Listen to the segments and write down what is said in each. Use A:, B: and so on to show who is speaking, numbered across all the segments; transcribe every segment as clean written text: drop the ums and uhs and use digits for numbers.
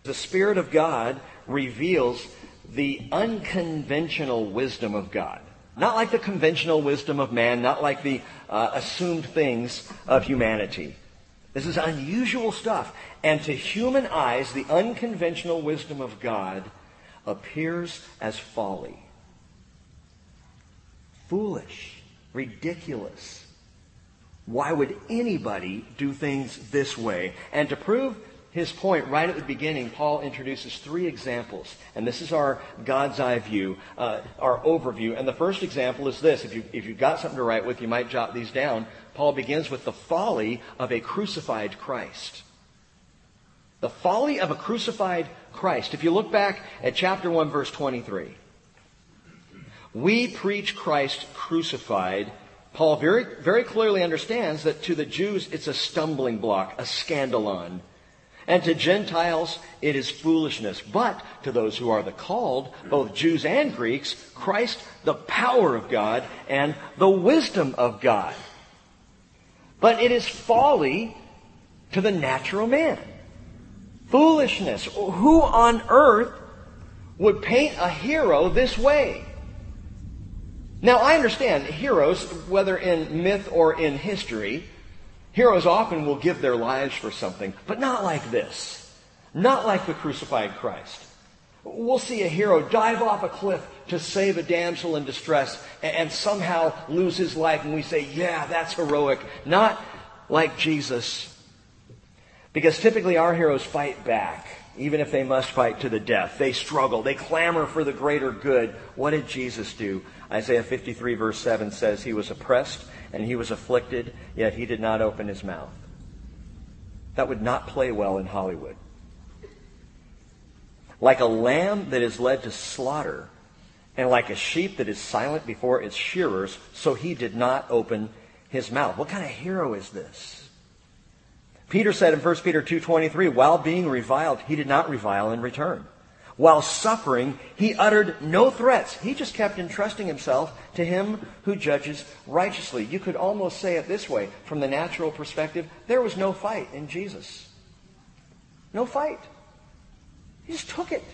A: the Spirit of God reveals the unconventional wisdom of God. Not like the conventional wisdom of man, not like the assumed things of humanity. This is unusual stuff. And to human eyes, the unconventional wisdom of God appears as folly. Foolish. Ridiculous. Why would anybody do things this way? And to prove his point right at the beginning, Paul introduces 3 examples. And this is our God's eye view, our overview. And the first example is this. If you've got something to write with, you might jot these down. Paul begins with the folly of a crucified Christ. The folly of a crucified Christ. If you look back at chapter 1, verse 23. We preach Christ crucified. Paul very, very clearly understands that to the Jews it's a stumbling block, a scandalon. And to Gentiles it is foolishness. But to those who are the called, both Jews and Greeks, Christ, the power of God and the wisdom of God. But it is folly to the natural man. Foolishness. Who on earth would paint a hero this way? Now, I understand heroes, whether in myth or in history, heroes often will give their lives for something, but not like this. Not like the crucified Christ. We'll see a hero dive off a cliff to save a damsel in distress and somehow lose his life, and we say, yeah, that's heroic. Not like Jesus. Because typically our heroes fight back, even if they must fight to the death. They struggle. They clamor for the greater good. What did Jesus do? Isaiah 53 verse 7 says, He was oppressed and He was afflicted, yet He did not open His mouth. That would not play well in Hollywood. Like a lamb that is led to slaughter, and like a sheep that is silent before its shearers, so He did not open His mouth. What kind of hero is this? Peter said in 1 Peter 2:23, while being reviled, He did not revile in return. While suffering, He uttered no threats. He just kept entrusting Himself to Him who judges righteously. You could almost say it this way, from the natural perspective, there was no fight in Jesus. No fight. He just took it.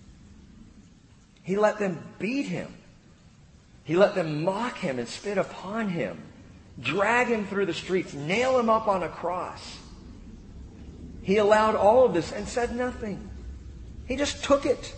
A: He let them beat Him. He let them mock Him and spit upon Him, drag Him through the streets, nail Him up on a cross. He allowed all of this and said nothing. He just took it.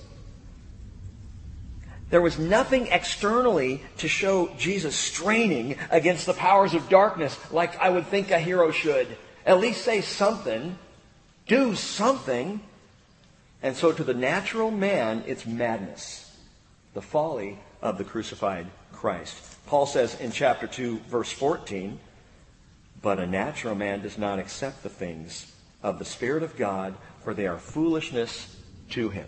A: There was nothing externally to show Jesus straining against the powers of darkness like I would think a hero should. At least say something. Do something. And so to the natural man, it's madness. The folly of the crucified Christ. Paul says in chapter 2, verse 14, but a natural man does not accept the things of the Spirit of God, for they are foolishness to him.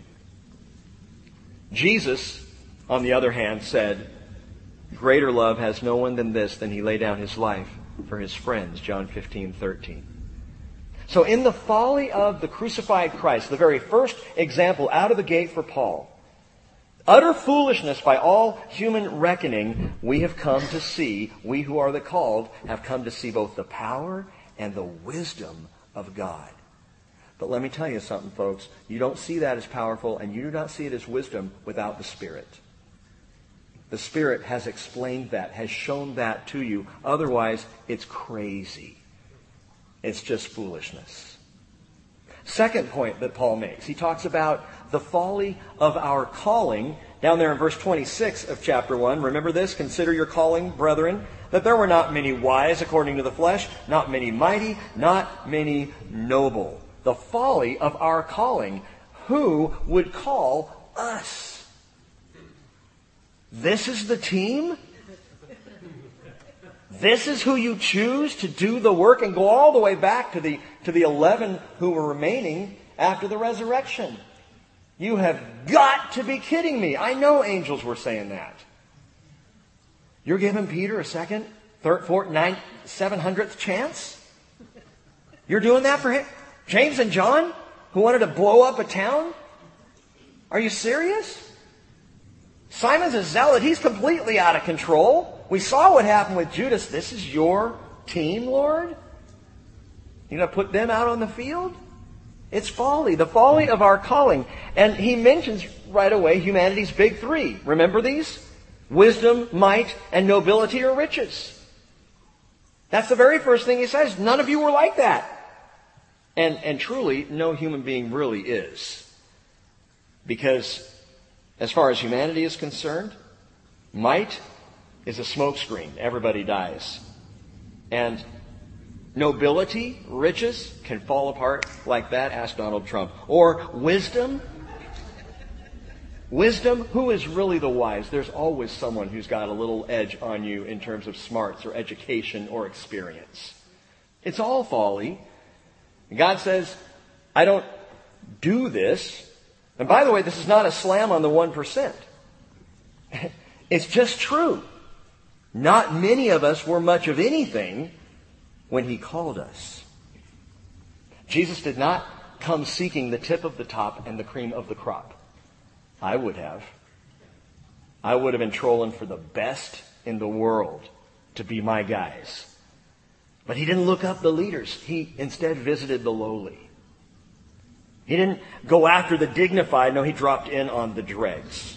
A: Jesus, on the other hand, said, greater love has no one than this, than He lay down His life for His friends, John 15:13. So in the folly of the crucified Christ, the very first example out of the gate for Paul, utter foolishness by all human reckoning, we have come to see, we who are the called, have come to see both the power and the wisdom of God. But let me tell you something, folks. You don't see that as powerful, and you do not see it as wisdom without the Spirit. The Spirit has explained that, has shown that to you. Otherwise, it's crazy. It's just foolishness. Second point that Paul makes, he talks about the folly of our calling. Down there in verse 26 of chapter 1, remember this? Consider your calling, brethren, that there were not many wise according to the flesh, not many mighty, not many noble. The folly of our calling. Who would call us? This is the team? This is who you choose to do the work, and go all the way back to the 11 who were remaining after the resurrection. You have got to be kidding me. I know angels were saying that. You're giving Peter a second, third, fourth, ninth, 700th chance? You're doing that for him? James and John, who wanted to blow up a town? Are you serious? Simon's a zealot. He's completely out of control. We saw what happened with Judas. This is your team, Lord? You're going to put them out on the field? It's folly, the folly of our calling. And he mentions right away humanity's big three. Remember these? Wisdom, might, and nobility or riches. That's the very first thing he says. None of you were like that. And truly, no human being really is. Because as far as humanity is concerned, might is a smokescreen. Everybody dies. And nobility, riches, can fall apart like that. Ask Donald Trump. Or wisdom. Wisdom, who is really the wise? There's always someone who's got a little edge on you in terms of smarts or education or experience. It's all folly. And God says, I don't do this. And by the way, this is not a slam on the 1%. It's just true. Not many of us were much of anything when He called us. Jesus did not come seeking the tip of the top and the cream of the crop. I would have. I would have been trolling for the best in the world to be my guys. But He didn't look up the leaders. He instead visited the lowly. He didn't go after the dignified. No, He dropped in on the dregs.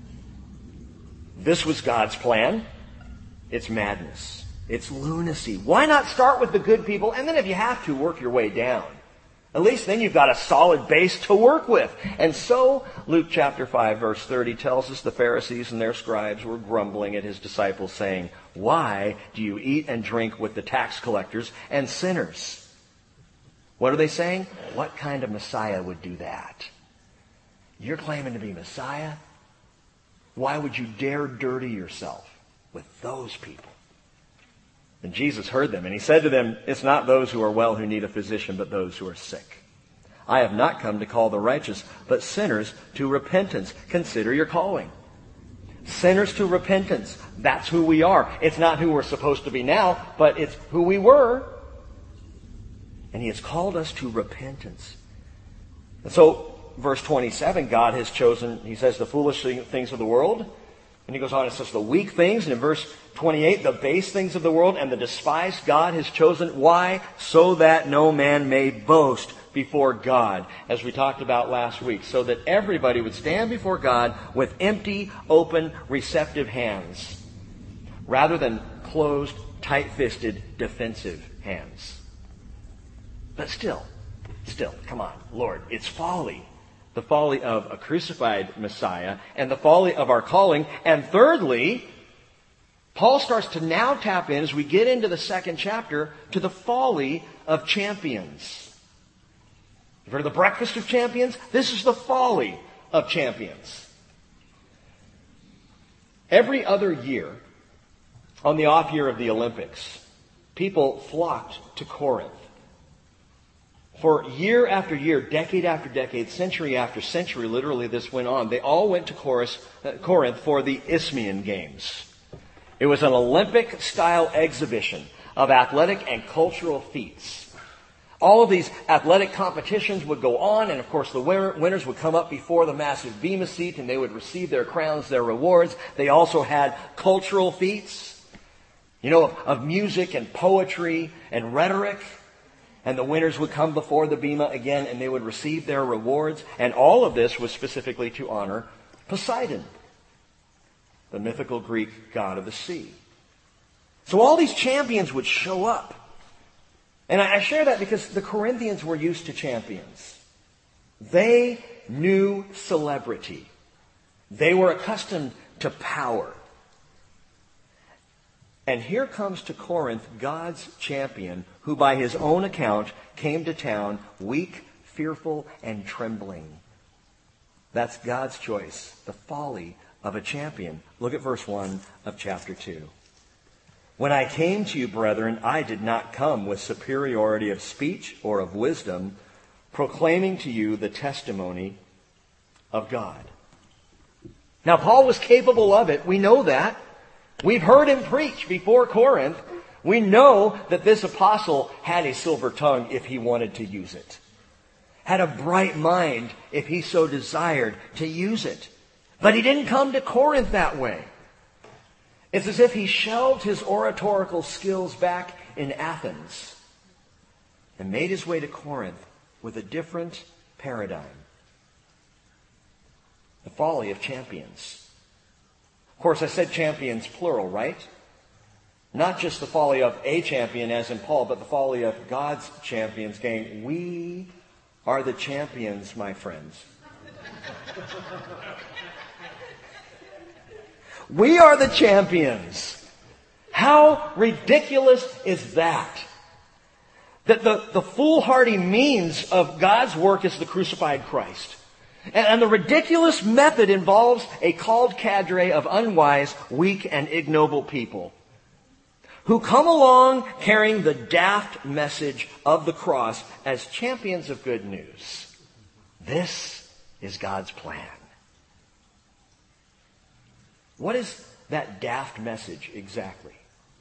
A: This was God's plan. It's madness. It's lunacy. Why not start with the good people and then if you have to, work your way down? At least then you've got a solid base to work with. And so, Luke chapter 5 verse 30 tells us the Pharisees and their scribes were grumbling at His disciples saying, why do you eat and drink with the tax collectors and sinners? What are they saying? What kind of Messiah would do that? You're claiming to be Messiah? Why would you dare dirty yourself with those people? And Jesus heard them, and He said to them, it's not those who are well who need a physician, but those who are sick. I have not come to call the righteous, but sinners to repentance. Consider your calling. Sinners to repentance. That's who we are. It's not who we're supposed to be now, but it's who we were. And He has called us to repentance. And so, verse 27, God has chosen, He says, the foolish things of the world. And He goes on and says the weak things. And in verse 28, the base things of the world and the despised God has chosen. Why? So that no man may boast before God, as we talked about last week. So that everybody would stand before God with empty, open, receptive hands, rather than closed, tight-fisted, defensive hands. But still, come on, Lord, it's folly. The folly of a crucified Messiah and the folly of our calling. And thirdly, Paul starts to now tap in, as we get into the second chapter, to the folly of champions. You've heard of the breakfast of champions? This is the folly of champions. Every other year, on the off year of the Olympics, people flocked to Corinth. For year after year, decade after decade, century after century, literally this went on. They all went to Corinth for the Isthmian Games. It was an Olympic-style exhibition of athletic and cultural feats. All of these athletic competitions would go on, and of course the winners would come up before the massive bema seat, and they would receive their crowns, their rewards. They also had cultural feats, of music and poetry and rhetoric. And the winners would come before the bema again, and they would receive their rewards. And all of this was specifically to honor Poseidon, the mythical Greek god of the sea. So all these champions would show up. And I share that because the Corinthians were used to champions. They knew celebrity. They were accustomed to power. And here comes to Corinth God's champion, who by his own account came to town weak, fearful, and trembling. That's God's choice, the folly of a champion. Look at verse 1 of chapter 2. When I came to you, brethren, I did not come with superiority of speech or of wisdom, proclaiming to you the testimony of God. Now, Paul was capable of it. We know that. We've heard him preach before Corinth. We know that this apostle had a silver tongue if he wanted to use it. Had a bright mind if he so desired to use it. But he didn't come to Corinth that way. It's as if he shelved his oratorical skills back in Athens and made his way to Corinth with a different paradigm. The folly of champions. Of course, I said champions plural, right? Not just the folly of a champion as in Paul, but the folly of God's champions. Gang, we are the champions, my friends. We are the champions. How ridiculous is that? That the foolhardy means of God's work is the crucified Christ. And the ridiculous method involves a called cadre of unwise, weak, and ignoble people who come along carrying the daft message of the cross as champions of good news. This is God's plan. What is that daft message exactly?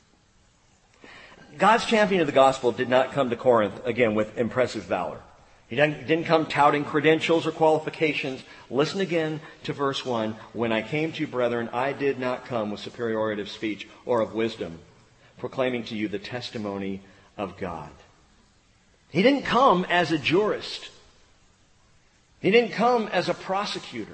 A: God's champion of the gospel did not come to Corinth, again, with impressive valor. He didn't come touting credentials or qualifications. Listen again to verse 1. When I came to you, brethren, I did not come with superiority of speech or of wisdom, proclaiming to you the testimony of God. He didn't come as a jurist. He didn't come as a prosecutor.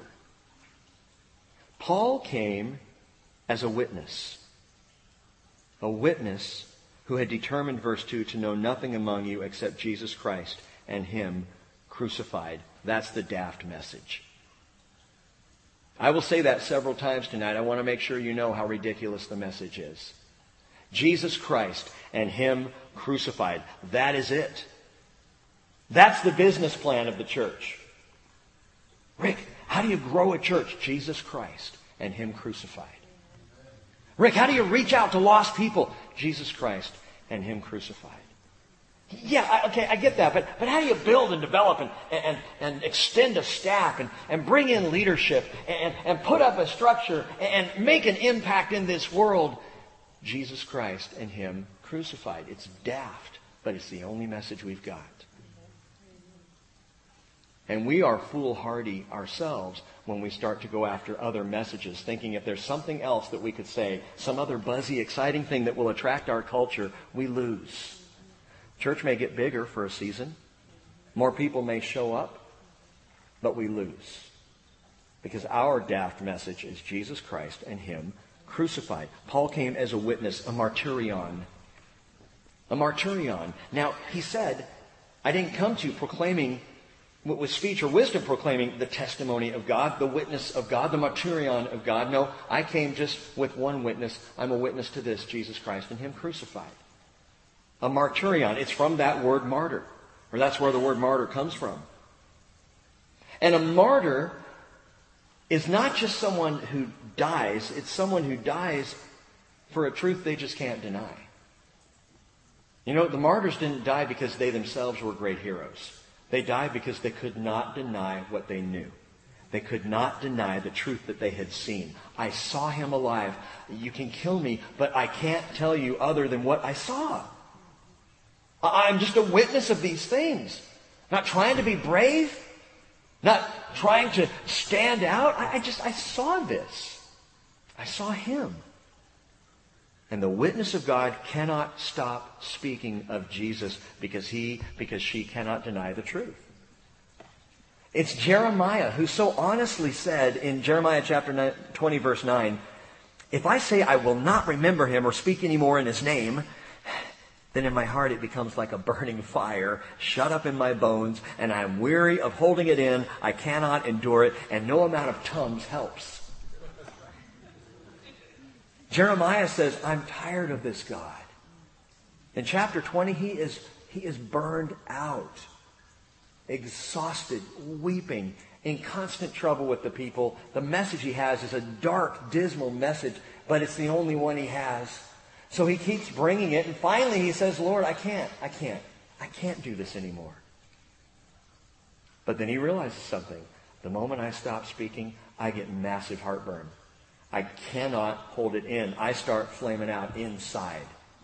A: Paul came as a witness. A witness who had determined, verse 2, to know nothing among you except Jesus Christ and Him crucified. That's the daft message. I will say that several times tonight. I want to make sure you know how ridiculous the message is. Jesus Christ and Him crucified. That is it. That's the business plan of the church. Rick, how do you grow a church? Jesus Christ and Him crucified. Rick, how do you reach out to lost people? Jesus Christ and Him crucified. Yeah, okay, I get that. But how do you build and develop and extend a staff and bring in leadership and put up a structure and make an impact in this world? Jesus Christ and Him crucified. It's daft, but it's the only message we've got. And we are foolhardy ourselves when we start to go after other messages, thinking if there's something else that we could say, some other buzzy, exciting thing that will attract our culture, we lose. Church may get bigger for a season. More people may show up, but we lose. Because our daft message is Jesus Christ and Him crucified. Paul came as a witness, a martyrion. A martyrion. Now, he said, I didn't come to you proclaiming with speech or wisdom, proclaiming the testimony of God, the witness of God, the martyrion of God. No, I came just with one witness. I'm a witness to this, Jesus Christ and Him crucified. A martyrion. It's from that word martyr. Or that's where the word martyr comes from. And a martyr is not just someone who dies. It's someone who dies for a truth they just can't deny. You know, the martyrs didn't die because they themselves were great heroes. They died because they could not deny what they knew. They could not deny the truth that they had seen. I saw Him alive. You can kill me, but I can't tell you other than what I saw. I'm just a witness of these things. Not trying to be brave. Not trying to stand out. I saw this. I saw Him. And the witness of God cannot stop speaking of Jesus because she cannot deny the truth. It's Jeremiah who so honestly said in Jeremiah chapter 20 verse 9, if I say I will not remember Him or speak anymore in His name, then in my heart it becomes like a burning fire shut up in my bones, and I am weary of holding it in. I cannot endure it, and no amount of Tums helps. Jeremiah says, I'm tired of this God. In chapter 20, he is burned out, exhausted, weeping, in constant trouble with the people. The message he has is a dark, dismal message, but it's the only one he has. So he keeps bringing it, and finally he says, Lord, I can't do this anymore. But then he realizes something. The moment I stop speaking, I get massive heartburn. I cannot hold it in. I start flaming out inside.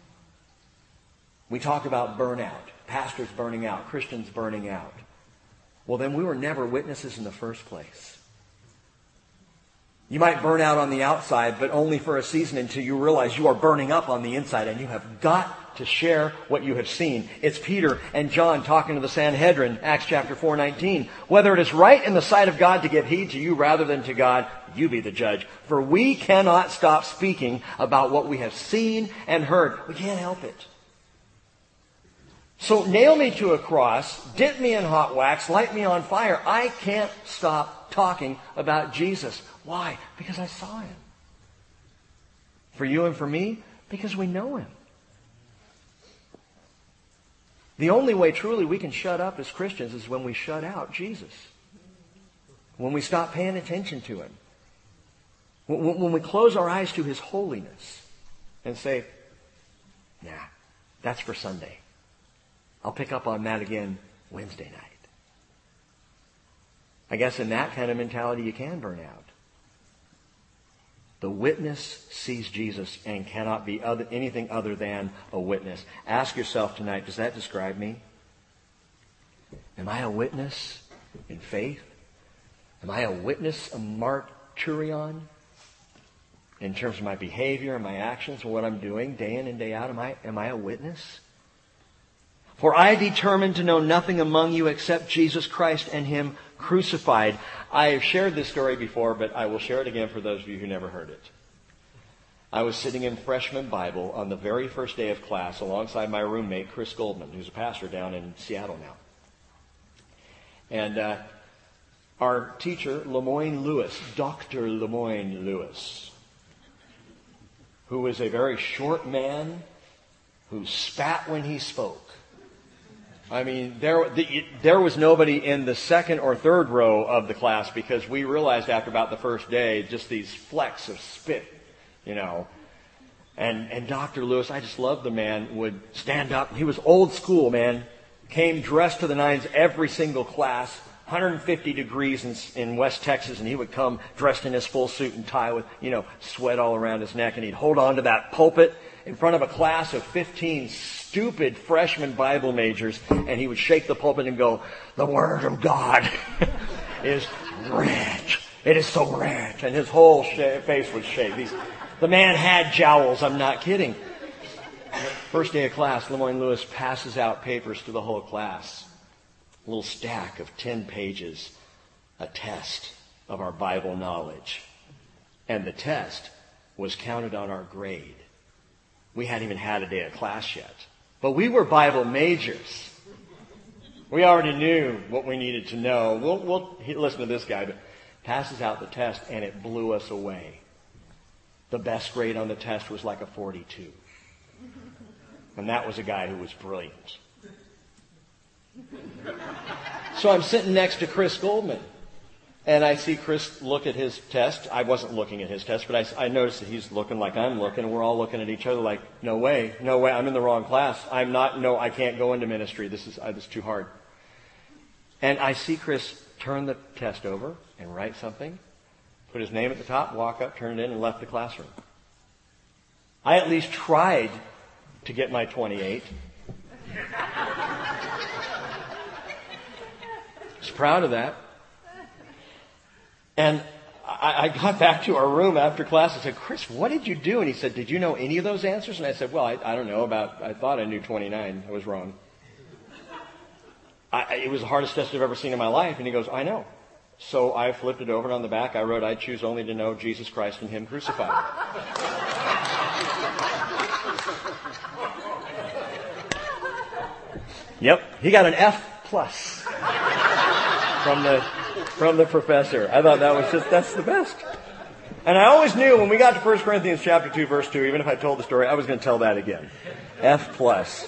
A: We talk about burnout. Pastors burning out. Christians burning out. Well, then we were never witnesses in the first place. You might burn out on the outside, but only for a season until you realize you are burning up on the inside, and you have got to share what you have seen. It's Peter and John talking to the Sanhedrin, Acts chapter 4:19. Whether it is right in the sight of God to give heed to you rather than to God, you be the judge. For we cannot stop speaking about what we have seen and heard. We can't help it. So nail me to a cross, dip me in hot wax, light me on fire. I can't stop talking about Jesus. Why? Because I saw him. For you and for me, because we know him. The only way truly we can shut up as Christians is when we shut out Jesus. When we stop paying attention to him. When we close our eyes to his holiness and say, nah, that's for Sunday. I'll pick up on that again Wednesday night. I guess in that kind of mentality you can burn out. The witness sees Jesus and cannot be anything other than a witness. Ask yourself tonight, does that describe me? Am I a witness in faith? Am I a witness, a martyrion? In terms of my behavior and my actions and what I'm doing day in and day out, am I a witness? For I determined to know nothing among you except Jesus Christ and him crucified. I have shared this story before, but I will share it again for those of you who never heard it. I was sitting in freshman Bible on the very first day of class alongside my roommate, Chris Goldman, who's a pastor down in Seattle now. And our teacher, Lemoyne Lewis, Dr. Lemoyne Lewis, who was a very short man who spat when he spoke. I mean, there was nobody in the second or third row of the class because we realized after about the first day just these flecks of spit, you know. And Dr. Lewis, I just loved the man, would stand up. He was old school, man. Came dressed to the nines every single class. 150 degrees in West Texas, and he would come dressed in his full suit and tie with, sweat all around his neck, and he'd hold on to that pulpit in front of a class of 15 stupid freshman Bible majors, and he would shake the pulpit and go, "The Word of God is rich. It is so rich." And his whole face would shake. The man had jowls, I'm not kidding. First day of class, Lemoyne Lewis passes out papers to the whole class. A little stack of 10 pages, a test of our Bible knowledge. And the test was counted on our grade. We hadn't even had a day of class yet. But we were Bible majors. We already knew what we needed to know. We'll listen to this guy, but passes out the test, and it blew us away. The best grade on the test was like a 42. And that was a guy who was brilliant. So I'm sitting next to Chris Goldman, and I see Chris look at his test. I wasn't looking at his test, but I noticed that he's looking like I'm looking, and we're all looking at each other like, no way, I'm in the wrong class. I can't go into ministry. This is too hard. And I see Chris turn the test over and write something, put his name at the top, walk up, turn it in, and left the classroom. I at least tried to get my 28. I was proud of that. And I got back to our room after class and said, "Chris, what did you do?" And he said, "Did you know any of those answers?" And I said, "Well, I don't know I thought I knew 29. I was wrong." It was the hardest test I've ever seen in my life. And he goes, "I know." So I flipped it over, and on the back I wrote, "I choose only to know Jesus Christ and him crucified." Yep, he got an F+ from the professor. I thought that's the best. And I always knew when we got to 1 Corinthians chapter 2, verse 2, even if I told the story, I was going to tell that again. F+.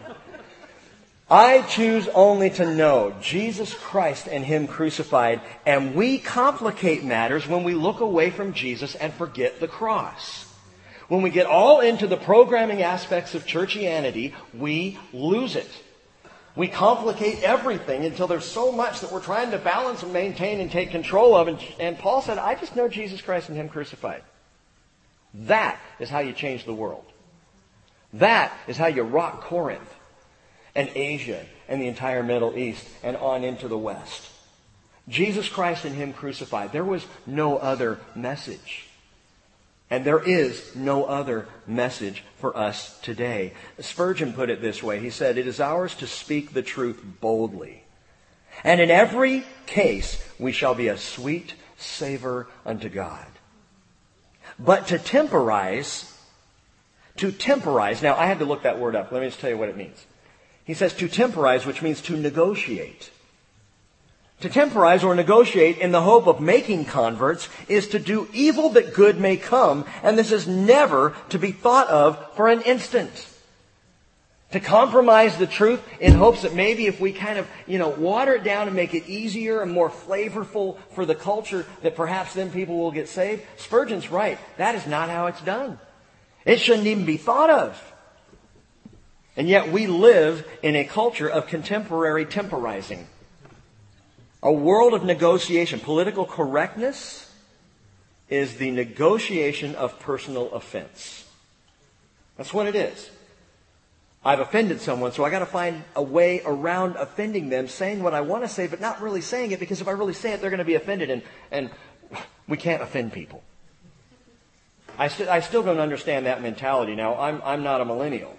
A: I choose only to know Jesus Christ and him crucified, and we complicate matters when we look away from Jesus and forget the cross. When we get all into the programming aspects of churchianity, we lose it. We complicate everything until there's so much that we're trying to balance and maintain and take control of. And Paul said, I just know Jesus Christ and him crucified. That is how you change the world. That is how you rock Corinth and Asia and the entire Middle East and on into the West. Jesus Christ and him crucified. There was no other message. And there is no other message for us today. Spurgeon put it this way. He said, "It is ours to speak the truth boldly. And in every case we shall be a sweet savor unto God. But to temporize, now I had to look that word up. Let me just tell you what it means. He says to temporize, which means to negotiate. To temporize or negotiate in the hope of making converts is to do evil that good may come, and this is never to be thought of for an instant. To compromise the truth in hopes that maybe if we kind of, water it down and make it easier and more flavorful for the culture, that perhaps then people will get saved. Spurgeon's right. That is not how it's done. It shouldn't even be thought of. And yet we live in a culture of contemporary temporizing. A world of negotiation. Political correctness is the negotiation of personal offense. That's what it is. I've offended someone, so I got to find a way around offending them, saying what I want to say, but not really saying it, because if I really say it, they're going to be offended, and we can't offend people. I still don't understand that mentality. Now, I'm not a millennial.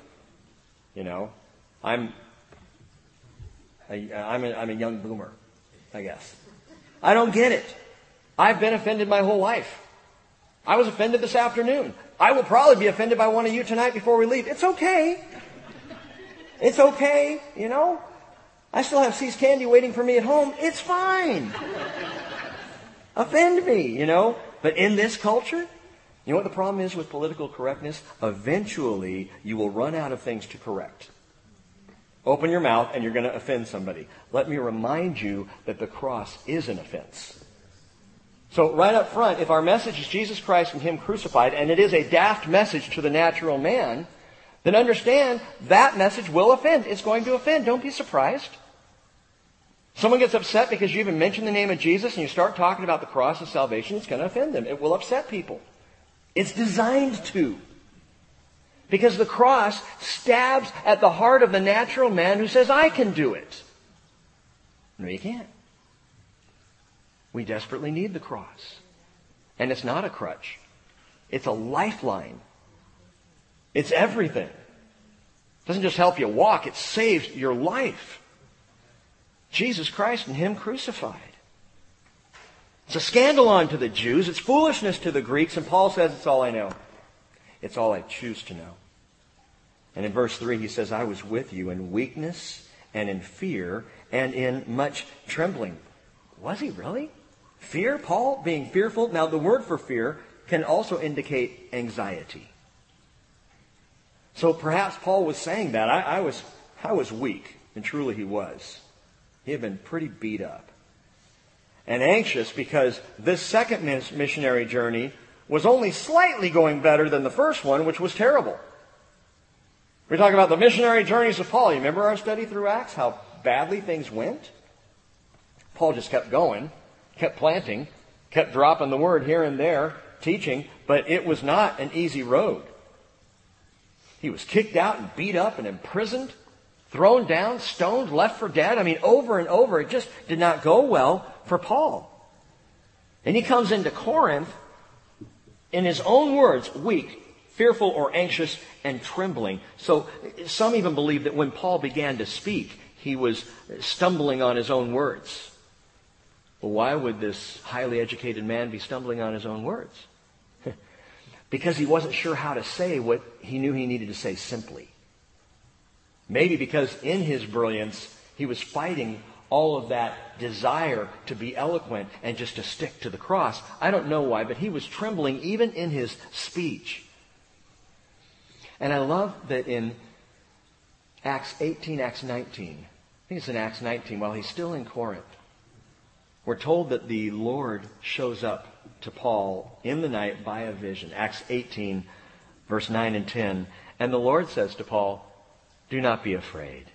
A: I'm a young boomer, I guess. I don't get it. I've been offended my whole life. I was offended this afternoon. I will probably be offended by one of you tonight before we leave. It's okay. It's okay, I still have See's candy waiting for me at home. It's fine. Offend me, But in this culture, you know what the problem is with political correctness? Eventually, you will run out of things to correct. Open your mouth and you're going to offend somebody. Let me remind you that the cross is an offense. So right up front, if our message is Jesus Christ and Him crucified, and it is a daft message to the natural man, then understand that message will offend. It's going to offend. Don't be surprised. Someone gets upset because you even mention the name of Jesus and you start talking about the cross of salvation, it's going to offend them. It will upset people. It's designed to. Because the cross stabs at the heart of the natural man who says, I can do it. No, you can't. We desperately need the cross. And it's not a crutch. It's a lifeline. It's everything. It doesn't just help you walk, it saves your life. Jesus Christ and Him crucified. It's a scandalon to the Jews. It's foolishness to the Greeks. And Paul says, it's all I know. It's all I choose to know. And in verse 3 he says, I was with you in weakness and in fear and in much trembling. Was he really? Fear? Paul being fearful? Now the word for fear can also indicate anxiety. So perhaps Paul was saying that. I was weak, and truly he was. He had been pretty beat up and anxious because this second missionary journey was only slightly going better than the first one, which was terrible. We're talking about the missionary journeys of Paul. You remember our study through Acts, how badly things went? Paul just kept going, kept planting, kept dropping the word here and there, teaching, but it was not an easy road. He was kicked out and beat up and imprisoned, thrown down, stoned, left for dead. Over and over, it just did not go well for Paul. And he comes into Corinth, in his own words, weak, fearful or anxious, and trembling. So some even believe that when Paul began to speak, he was stumbling on his own words. Well, why would this highly educated man be stumbling on his own words? Because he wasn't sure how to say what he knew he needed to say simply. Maybe because in his brilliance, he was fighting all of that desire to be eloquent and just to stick to the cross. I don't know why, but he was trembling even in his speech. And I love that in Acts 18, Acts 19, I think it's in Acts 19, while he's still in Corinth, we're told that the Lord shows up to Paul in the night by a vision. Acts 18, verse 9 and 10. And the Lord says to Paul, do not be afraid.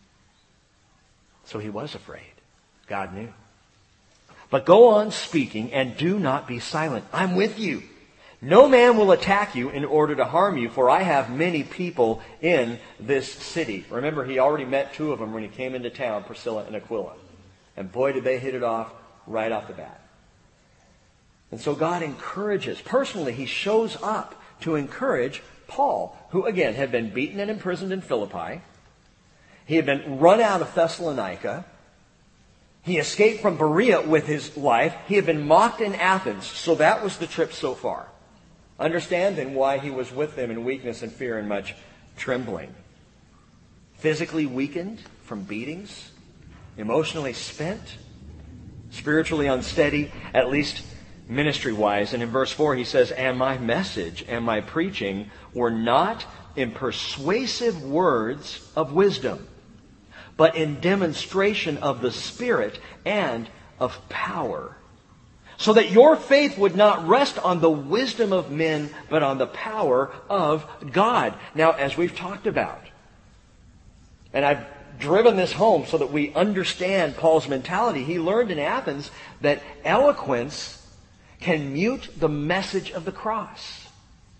A: So he was afraid. God knew. But go on speaking and do not be silent. I'm with you. No man will attack you in order to harm you, for I have many people in this city. Remember, he already met two of them when he came into town, Priscilla and Aquila. And boy, did they hit it off right off the bat. And so God encourages. Personally, he shows up to encourage Paul, who again had been beaten and imprisoned in Philippi. He had been run out of Thessalonica. He escaped from Berea with his life. He had been mocked in Athens. So that was the trip so far. Understand then why he was with them in weakness and fear and much trembling. Physically weakened from beatings, emotionally spent, spiritually unsteady, at least ministry-wise. And in verse 4 he says, "And my message and my preaching were not in persuasive words of wisdom, but in demonstration of the Spirit and of power, so that your faith would not rest on the wisdom of men, but on the power of God." Now, as we've talked about, and I've driven this home so that we understand Paul's mentality, he learned in Athens that eloquence can mute the message of the cross.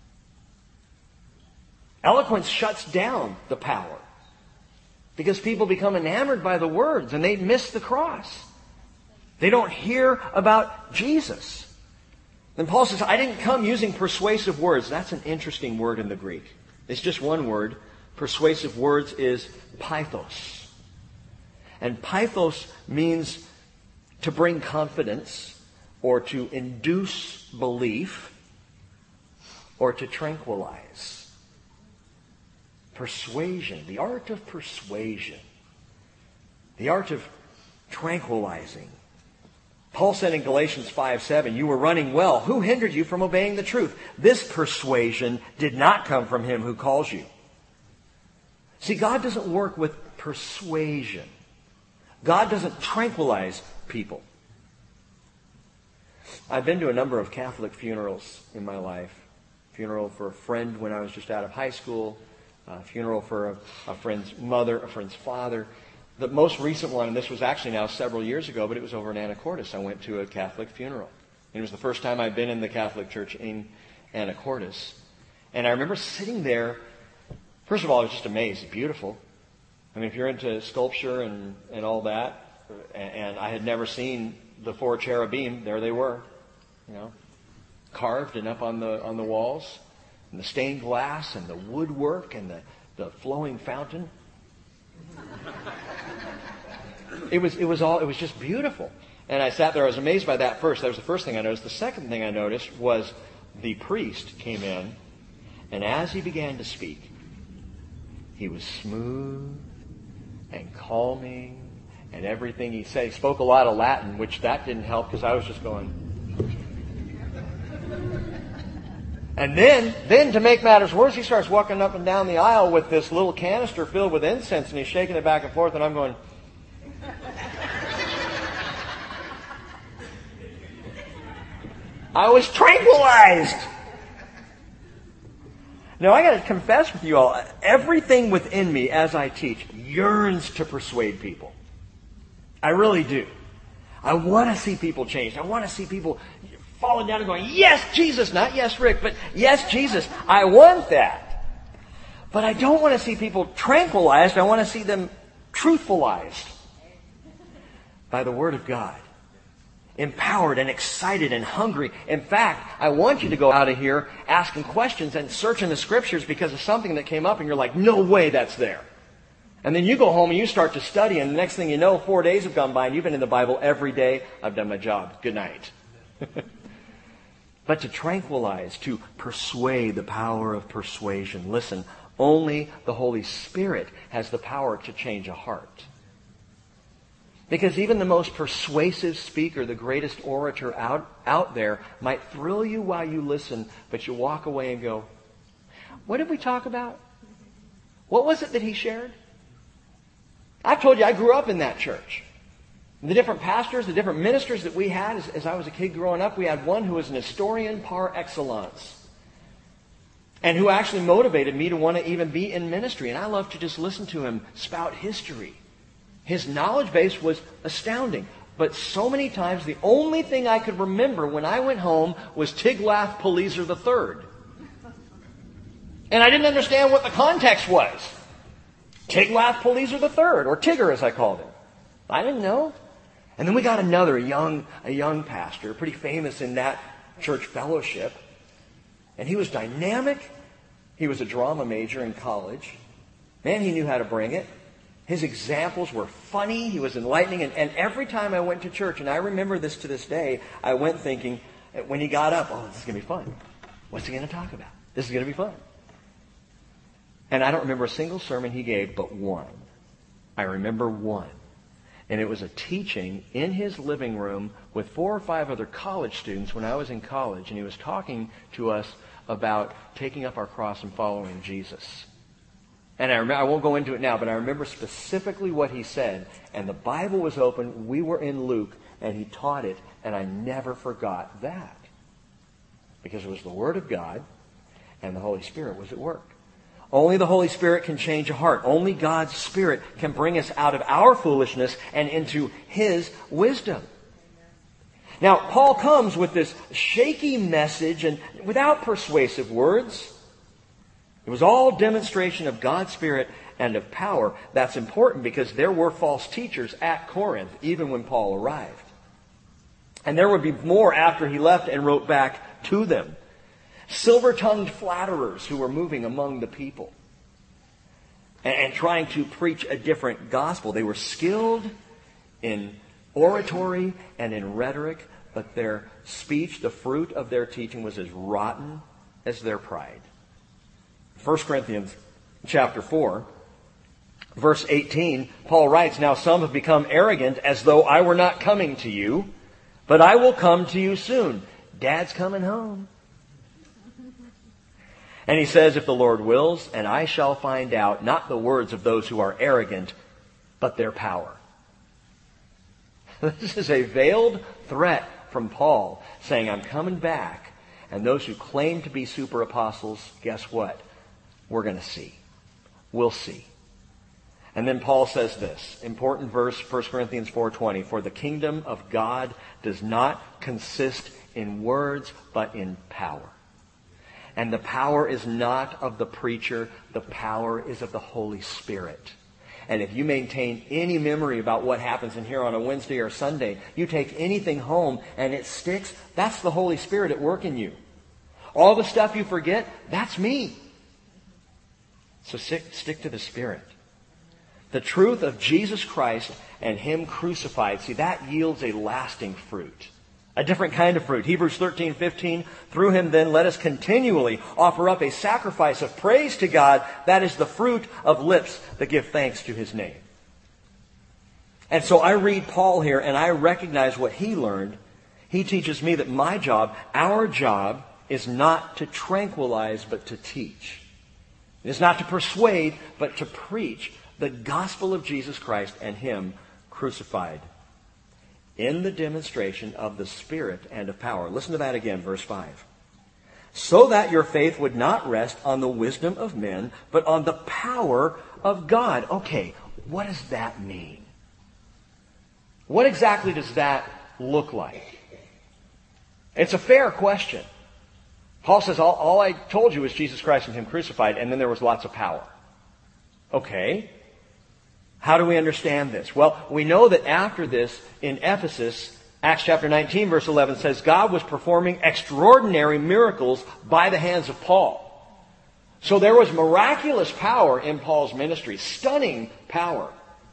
A: Eloquence shuts down the power because people become enamored by the words and they miss the cross. They don't hear about Jesus. And Paul says, I didn't come using persuasive words. That's an interesting word in the Greek. It's just one word. Persuasive words is pythos. And pythos means to bring confidence, or to induce belief, or to tranquilize. Persuasion, the art of persuasion, the art of tranquilizing. Paul said in Galatians 5:7, "You were running well. Who hindered you from obeying the truth?" This persuasion did not come from him who calls you. See, God doesn't work with persuasion. God doesn't tranquilize people. I've been to a number of Catholic funerals in my life. Funeral for a friend when I was just out of high school. A funeral for a friend's mother, a friend's father. The most recent one, and this was actually now several years ago, but it was over in Anacortes. I went to a Catholic funeral. It was the first time I'd been in the Catholic Church in Anacortes. And I remember sitting there. First of all, I was just amazed. It's beautiful. I mean, if you're into sculpture and all that, and I had never seen the four cherubim, there they were, carved and up on the walls, and the stained glass and the woodwork and the flowing fountain. It was just beautiful. And I sat there, I was amazed by that first. That was the first thing I noticed. The second thing I noticed was the priest came in, and as he began to speak, he was smooth and calming, and everything he said. He spoke a lot of Latin, which that didn't help because I was just going. And then to make matters worse, he starts walking up and down the aisle with this little canister filled with incense, and he's shaking it back and forth, and I'm going. I was tranquilized. Now, I got to confess with you all, everything within me as I teach yearns to persuade people. I really do. I want to see people changed. I want to see people falling down and going, yes, Jesus. Not yes, Rick, but yes, Jesus. I want that. But I don't want to see people tranquilized. I want to see them truthfulized by the Word of God. Empowered and excited and hungry. In fact, I want you to go out of here asking questions and searching the Scriptures because of something that came up and you're like, no way that's there. And then you go home and you start to study, and the next thing you know, 4 days have gone by and you've been in the Bible every day. I've done my job. Good night. But to tranquilize, to persuade, the power of persuasion. Listen, only the Holy Spirit has the power to change a heart. Because even the most persuasive speaker, the greatest orator out there, might thrill you while you listen, but you walk away and go, what did we talk about? What was it that he shared? I've told you, I grew up in that church. The different pastors, the different ministers that we had as I was a kid growing up, we had one who was an historian par excellence. And who actually motivated me to want to even be in ministry. And I loved to just listen to him spout history. His knowledge base was astounding. But so many times, the only thing I could remember when I went home was Tiglath-Pileser III. And I didn't understand what the context was. Tiglath-Pileser III, or Tigger as I called him. I didn't know. And then we got another, a young pastor, pretty famous in that church fellowship. And he was dynamic. He was a drama major in college. Man, he knew how to bring it. His examples were funny. He was enlightening. And every time I went to church, and I remember this to this day, I went thinking, when he got up, oh, this is going to be fun. What's he going to talk about? This is going to be fun. And I don't remember a single sermon he gave but one. I remember one. And it was a teaching in his living room with 4 or 5 other college students when I was in college. And he was talking to us about taking up our cross and following Jesus. And I won't go into it now, but I remember specifically what he said. And the Bible was open. We were in Luke, and he taught it. And I never forgot that. Because it was the Word of God, and the Holy Spirit was at work. Only the Holy Spirit can change a heart. Only God's Spirit can bring us out of our foolishness and into His wisdom. Now, Paul comes with this shaky message and without persuasive words. It was all demonstration of God's Spirit and of power. That's important because there were false teachers at Corinth even when Paul arrived. And there would be more after he left and wrote back to them. Silver-tongued flatterers who were moving among the people and trying to preach a different gospel. They were skilled in oratory and in rhetoric, but their speech, the fruit of their teaching, was as rotten as their pride. 1 Corinthians chapter 4, verse 18, Paul writes, "Now some have become arrogant as though I were not coming to you, but I will come to you soon." Dad's coming home. And he says, "If the Lord wills, and I shall find out not the words of those who are arrogant, but their power." This is a veiled threat from Paul saying, I'm coming back. And those who claim to be super apostles, guess what? We're going to see. We'll see. And then Paul says this, important verse, 1 Corinthians 4:20, "For the kingdom of God does not consist in words, but in power. And the power is not of the preacher, the power is of the Holy Spirit." And if you maintain any memory about what happens in here on a Wednesday or Sunday, you take anything home and it sticks, that's the Holy Spirit at work in you. All the stuff you forget, that's me. So stick to the Spirit. The truth of Jesus Christ and Him crucified, see, that yields a lasting fruit. A different kind of fruit. Hebrews 13:15, "Through Him then let us continually offer up a sacrifice of praise to God, that is the fruit of lips that give thanks to His name." And so I read Paul here and I recognize what he learned. He teaches me that my job, our job, is not to tranquilize but to teach. It is not to persuade but to preach the gospel of Jesus Christ and Him crucified, in the demonstration of the Spirit and of power. Listen to that again, verse 5. "So that your faith would not rest on the wisdom of men, but on the power of God." Okay, what does that mean? What exactly does that look like? It's a fair question. Paul says, all I told you was Jesus Christ and Him crucified, and then there was lots of power. Okay. How do we understand this? Well, we know that after this, in Ephesus, Acts chapter 19, verse 11 says, God was performing extraordinary miracles by the hands of Paul. So there was miraculous power in Paul's ministry, stunning power.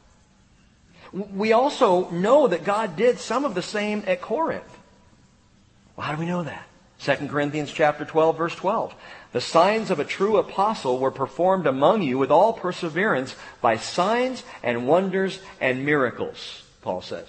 A: We also know that God did some of the same at Corinth. Well, how do we know that? 2 Corinthians chapter 12, verse 12. "The signs of a true apostle were performed among you with all perseverance by signs and wonders and miracles," Paul says.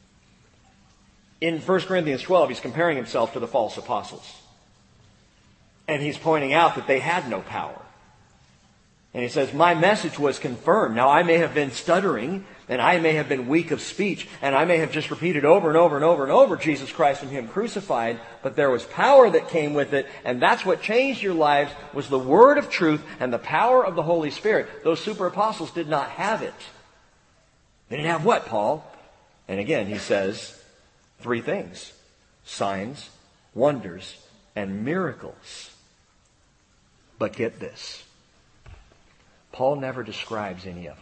A: In 1 Corinthians 12, he's comparing himself to the false apostles. And he's pointing out that they had no power. And he says, "My message was confirmed." Now, I may have been stuttering, and I may have been weak of speech, and I may have just repeated over and over and over and over Jesus Christ and Him crucified, but there was power that came with it, and that's what changed your lives, was the word of truth and the power of the Holy Spirit. Those super apostles did not have it. They didn't have what, Paul? And again, he says 3 things: signs, wonders, and miracles. But get this. Paul never describes any of them.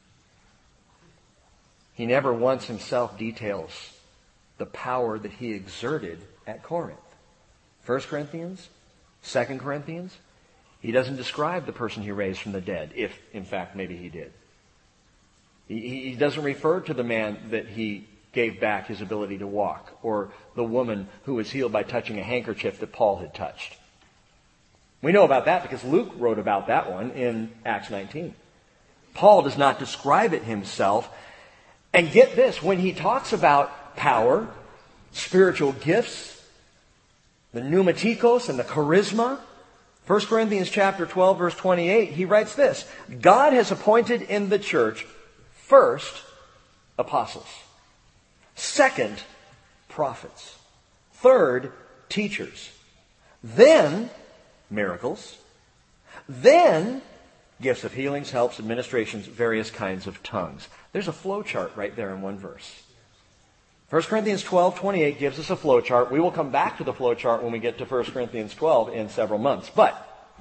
A: He never once himself details the power that he exerted at Corinth. 1 Corinthians, 2 Corinthians, he doesn't describe the person he raised from the dead, if, in fact, maybe he did. He doesn't refer to the man that he gave back his ability to walk, or the woman who was healed by touching a handkerchief that Paul had touched. We know about that because Luke wrote about that one in Acts 19. Paul does not describe it himself. And get this, when he talks about power, spiritual gifts, the pneumatikos and the charisma, 1 Corinthians chapter 12, verse 28, he writes this: God has appointed in the church, first, apostles. Second, prophets. Third, teachers. Then, miracles. Then, gifts of healings, helps, administrations, various kinds of tongues. There's a flow chart right there in one verse. 1 Corinthians 12:28 gives us a flow chart. We will come back to the flow chart when we get to 1 Corinthians 12 in several months. But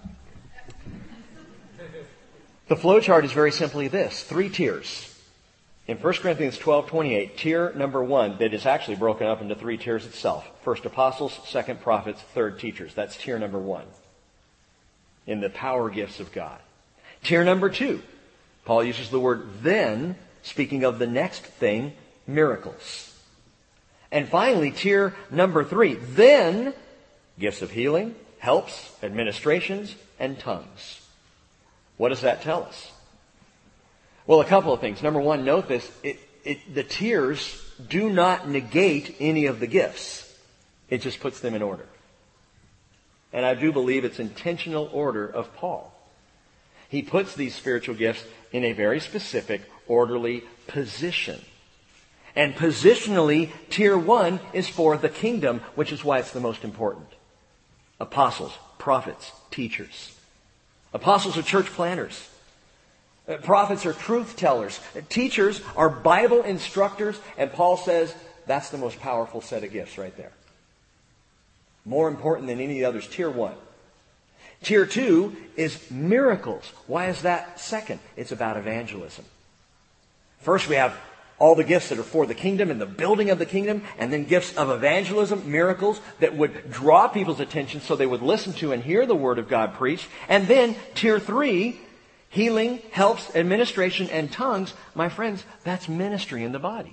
A: the flow chart is very simply this: 3 tiers. In 1 Corinthians 12:28, tier number 1, that is actually broken up into 3 tiers itself. First apostles, second prophets, third teachers. That's tier number 1 in the power gifts of God. Tier number 2, Paul uses the word then, speaking of the next thing, miracles. And finally, tier number 3, then gifts of healing, helps, administrations, and tongues. What does that tell us? Well, a couple of things. Number 1, note this. The tiers do not negate any of the gifts. It just puts them in order. And I do believe it's intentional order of Paul. He puts these spiritual gifts in a very specific, orderly position. And positionally, tier 1 is for the kingdom, which is why it's the most important. Apostles, prophets, teachers. Apostles are church planners. Prophets are truth tellers. Teachers are Bible instructors. And Paul says that's the most powerful set of gifts right there. More important than any of the others. Tier 1. Tier 2 is miracles. Why is that second? It's about evangelism. First we have all the gifts that are for the kingdom and the building of the kingdom, and then gifts of evangelism, miracles that would draw people's attention so they would listen to and hear the word of God preached. And then tier 3, healing, helps, administration, and tongues. My friends, that's ministry in the body.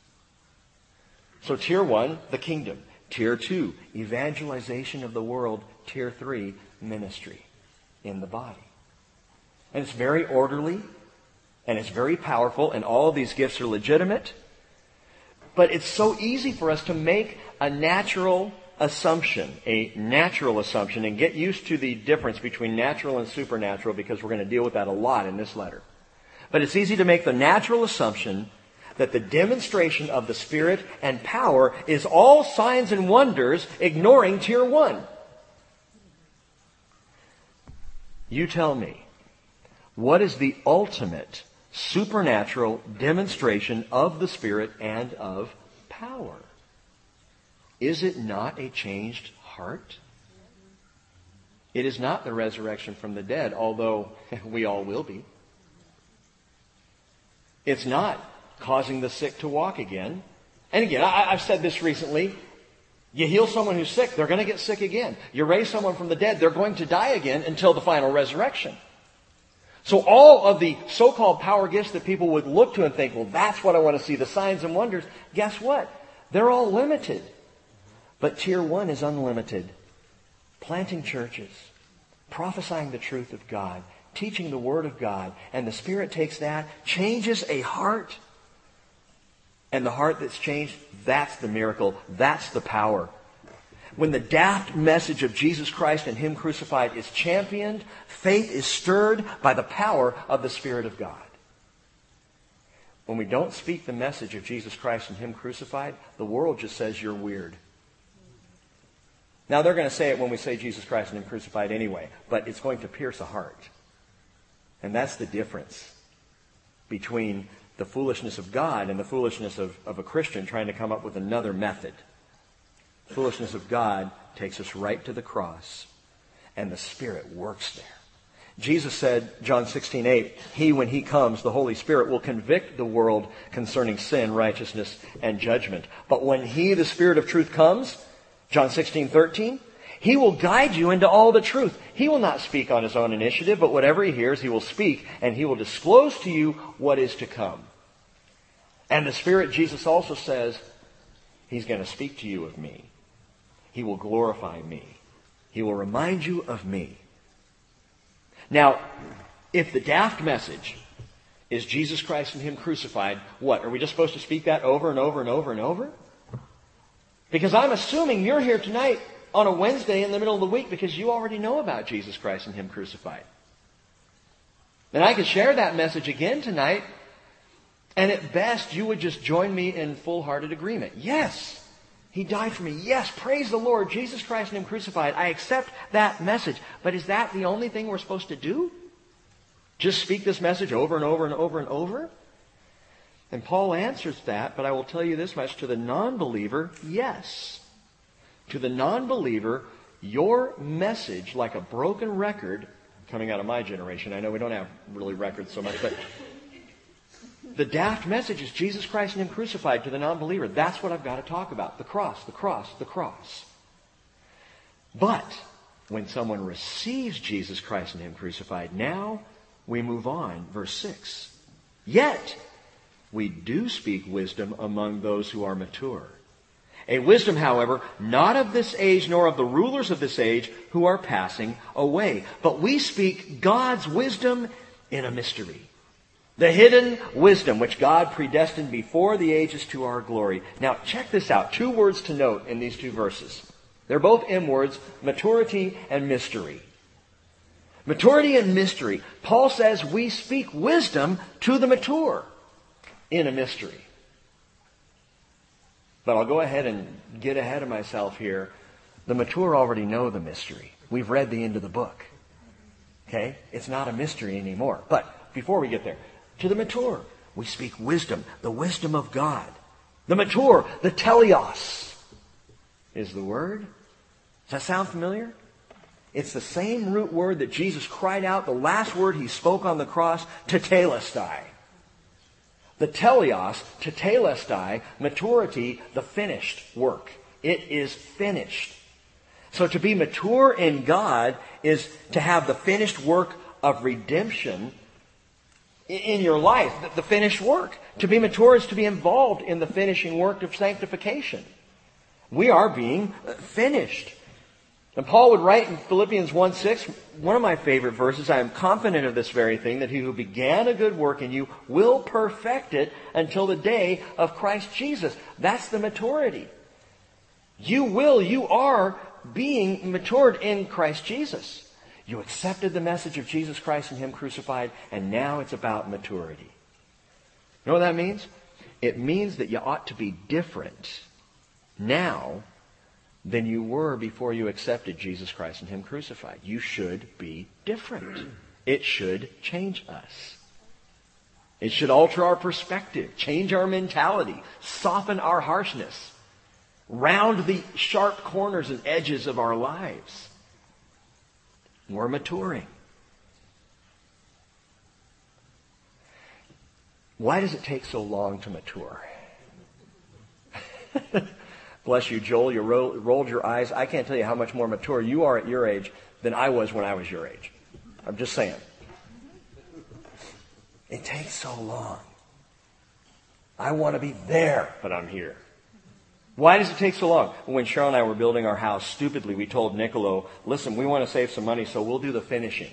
A: So tier 1, the kingdom. Tier 2, evangelization of the world. Tier 3, ministry in the body. And it's very orderly, and it's very powerful, and all of these gifts are legitimate. But it's so easy for us to make a natural assumption, and get used to the difference between natural and supernatural, because we're going to deal with that a lot in this letter. But it's easy to make the natural assumption that the demonstration of the Spirit and power is all signs and wonders, ignoring tier 1. You tell me, what is the ultimate supernatural demonstration of the Spirit and of power? Is it not a changed heart? It is not the resurrection from the dead, although we all will be. It's not causing the sick to walk again. And again, I've said this recently. You heal someone who's sick, they're going to get sick again. You raise someone from the dead, they're going to die again until the final resurrection. So all of the so-called power gifts that people would look to and think, well, that's what I want to see, the signs and wonders. Guess what? They're all limited. But tier 1 is unlimited. Planting churches, prophesying the truth of God, teaching the Word of God, and the Spirit takes that, changes a heart. And the heart that's changed, that's the miracle, that's the power. When the daft message of Jesus Christ and Him crucified is championed, faith is stirred by the power of the Spirit of God. When we don't speak the message of Jesus Christ and Him crucified, the world just says you're weird. Now, they're going to say it when we say Jesus Christ and Him crucified anyway, but it's going to pierce a heart. And that's the difference between the foolishness of God and the foolishness of a Christian trying to come up with another method. The foolishness of God takes us right to the cross, and the Spirit works there. Jesus said, John 16:8, He, when He comes, the Holy Spirit, will convict the world concerning sin, righteousness, and judgment. But when He, the Spirit of truth, comes, John 16:13, He will guide you into all the truth. He will not speak on his own initiative, but whatever he hears, he will speak, and he will disclose to you what is to come. And the Spirit, Jesus also says, he's going to speak to you of me. He will glorify me. He will remind you of me. Now, if the daft message is Jesus Christ and him crucified, what? Are we just supposed to speak that over and over and over and over? Because I'm assuming you're here tonight on a Wednesday in the middle of the week because you already know about Jesus Christ and him crucified. And I could share that message again tonight, and at best you would just join me in full-hearted agreement. Yes, he died for me. Yes, praise the Lord, Jesus Christ and him crucified. I accept that message. But is that the only thing we're supposed to do? Just speak this message over and over and over and over? And Paul answers that, but I will tell you this much. To the non-believer, yes. To the non-believer, your message, like a broken record, coming out of my generation, I know we don't have really records so much, but the daft message is Jesus Christ and him crucified to the non-believer. That's what I've got to talk about. The cross, the cross, the cross. But when someone receives Jesus Christ and him crucified, now we move on. Verse 6. Yet we do speak wisdom among those who are mature. A wisdom, however, not of this age nor of the rulers of this age who are passing away. But we speak God's wisdom in a mystery. The hidden wisdom which God predestined before the ages to our glory. Now check this out. 2 words to note in these 2 verses. They're both M words, maturity and mystery. Maturity and mystery. Paul says we speak wisdom to the mature in a mystery. But I'll go ahead and get ahead of myself here. The mature already know the mystery. We've read the end of the book. Okay? It's not a mystery anymore. But before we get there, to the mature, we speak wisdom, the wisdom of God. The mature, the teleos, is the word. Does that sound familiar? It's the same root word that Jesus cried out, the last word he spoke on the cross, tetelestai. The teleos, tetelestai, maturity, the finished work. It is finished. So to be mature in God is to have the finished work of redemption in your life, the finished work. To be mature is to be involved in the finishing work of sanctification. We are being finished. And Paul would write in Philippians 1:6, one of my favorite verses, I am confident of this very thing, that he who began a good work in you will perfect it until the day of Christ Jesus. That's the maturity. You are being matured in Christ Jesus. You accepted the message of Jesus Christ and him crucified, and now it's about maturity. You know what that means? It means that you ought to be different now than you were before you accepted Jesus Christ and him crucified. You should be different. It should change us. It should alter our perspective, change our mentality, soften our harshness, round the sharp corners and edges of our lives. We're maturing. Why does it take so long to mature? Bless you, Joel. You rolled your eyes. I can't tell you how much more mature you are at your age than I was when I was your age. I'm just saying. It takes so long. I want to be there, but I'm here. Why does it take so long? When Cheryl and I were building our house, stupidly we told Niccolo, listen, we want to save some money, so we'll do the finishing.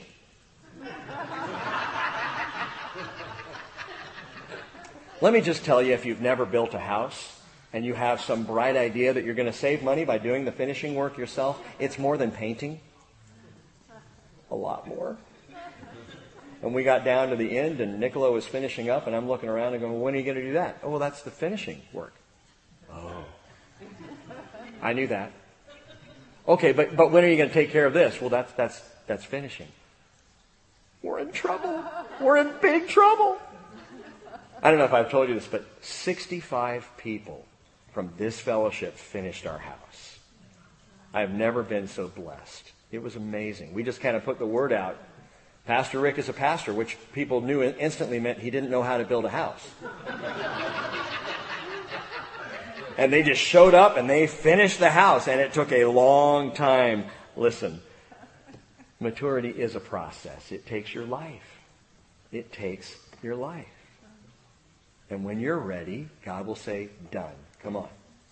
A: Let me just tell you, if you've never built a house and you have some bright idea that you're going to save money by doing the finishing work yourself, it's more than painting. A lot more. And we got down to the end and Niccolo was finishing up and I'm looking around and going, when are you going to do that? Oh, well, that's the finishing work. Oh. I knew that. Okay, but when are you going to take care of this? Well, that's finishing. We're in trouble. We're in big trouble. I don't know if I've told you this, but 65 people from this fellowship finished our house. I've never been so blessed. It was amazing. We just kind of put the word out. Pastor Rick is a pastor, which people knew instantly meant he didn't know how to build a house. And they just showed up and they finished the house, and it took a long time. Listen, maturity is a process. It takes your life. It takes your life. And when you're ready, God will say, done. Come on.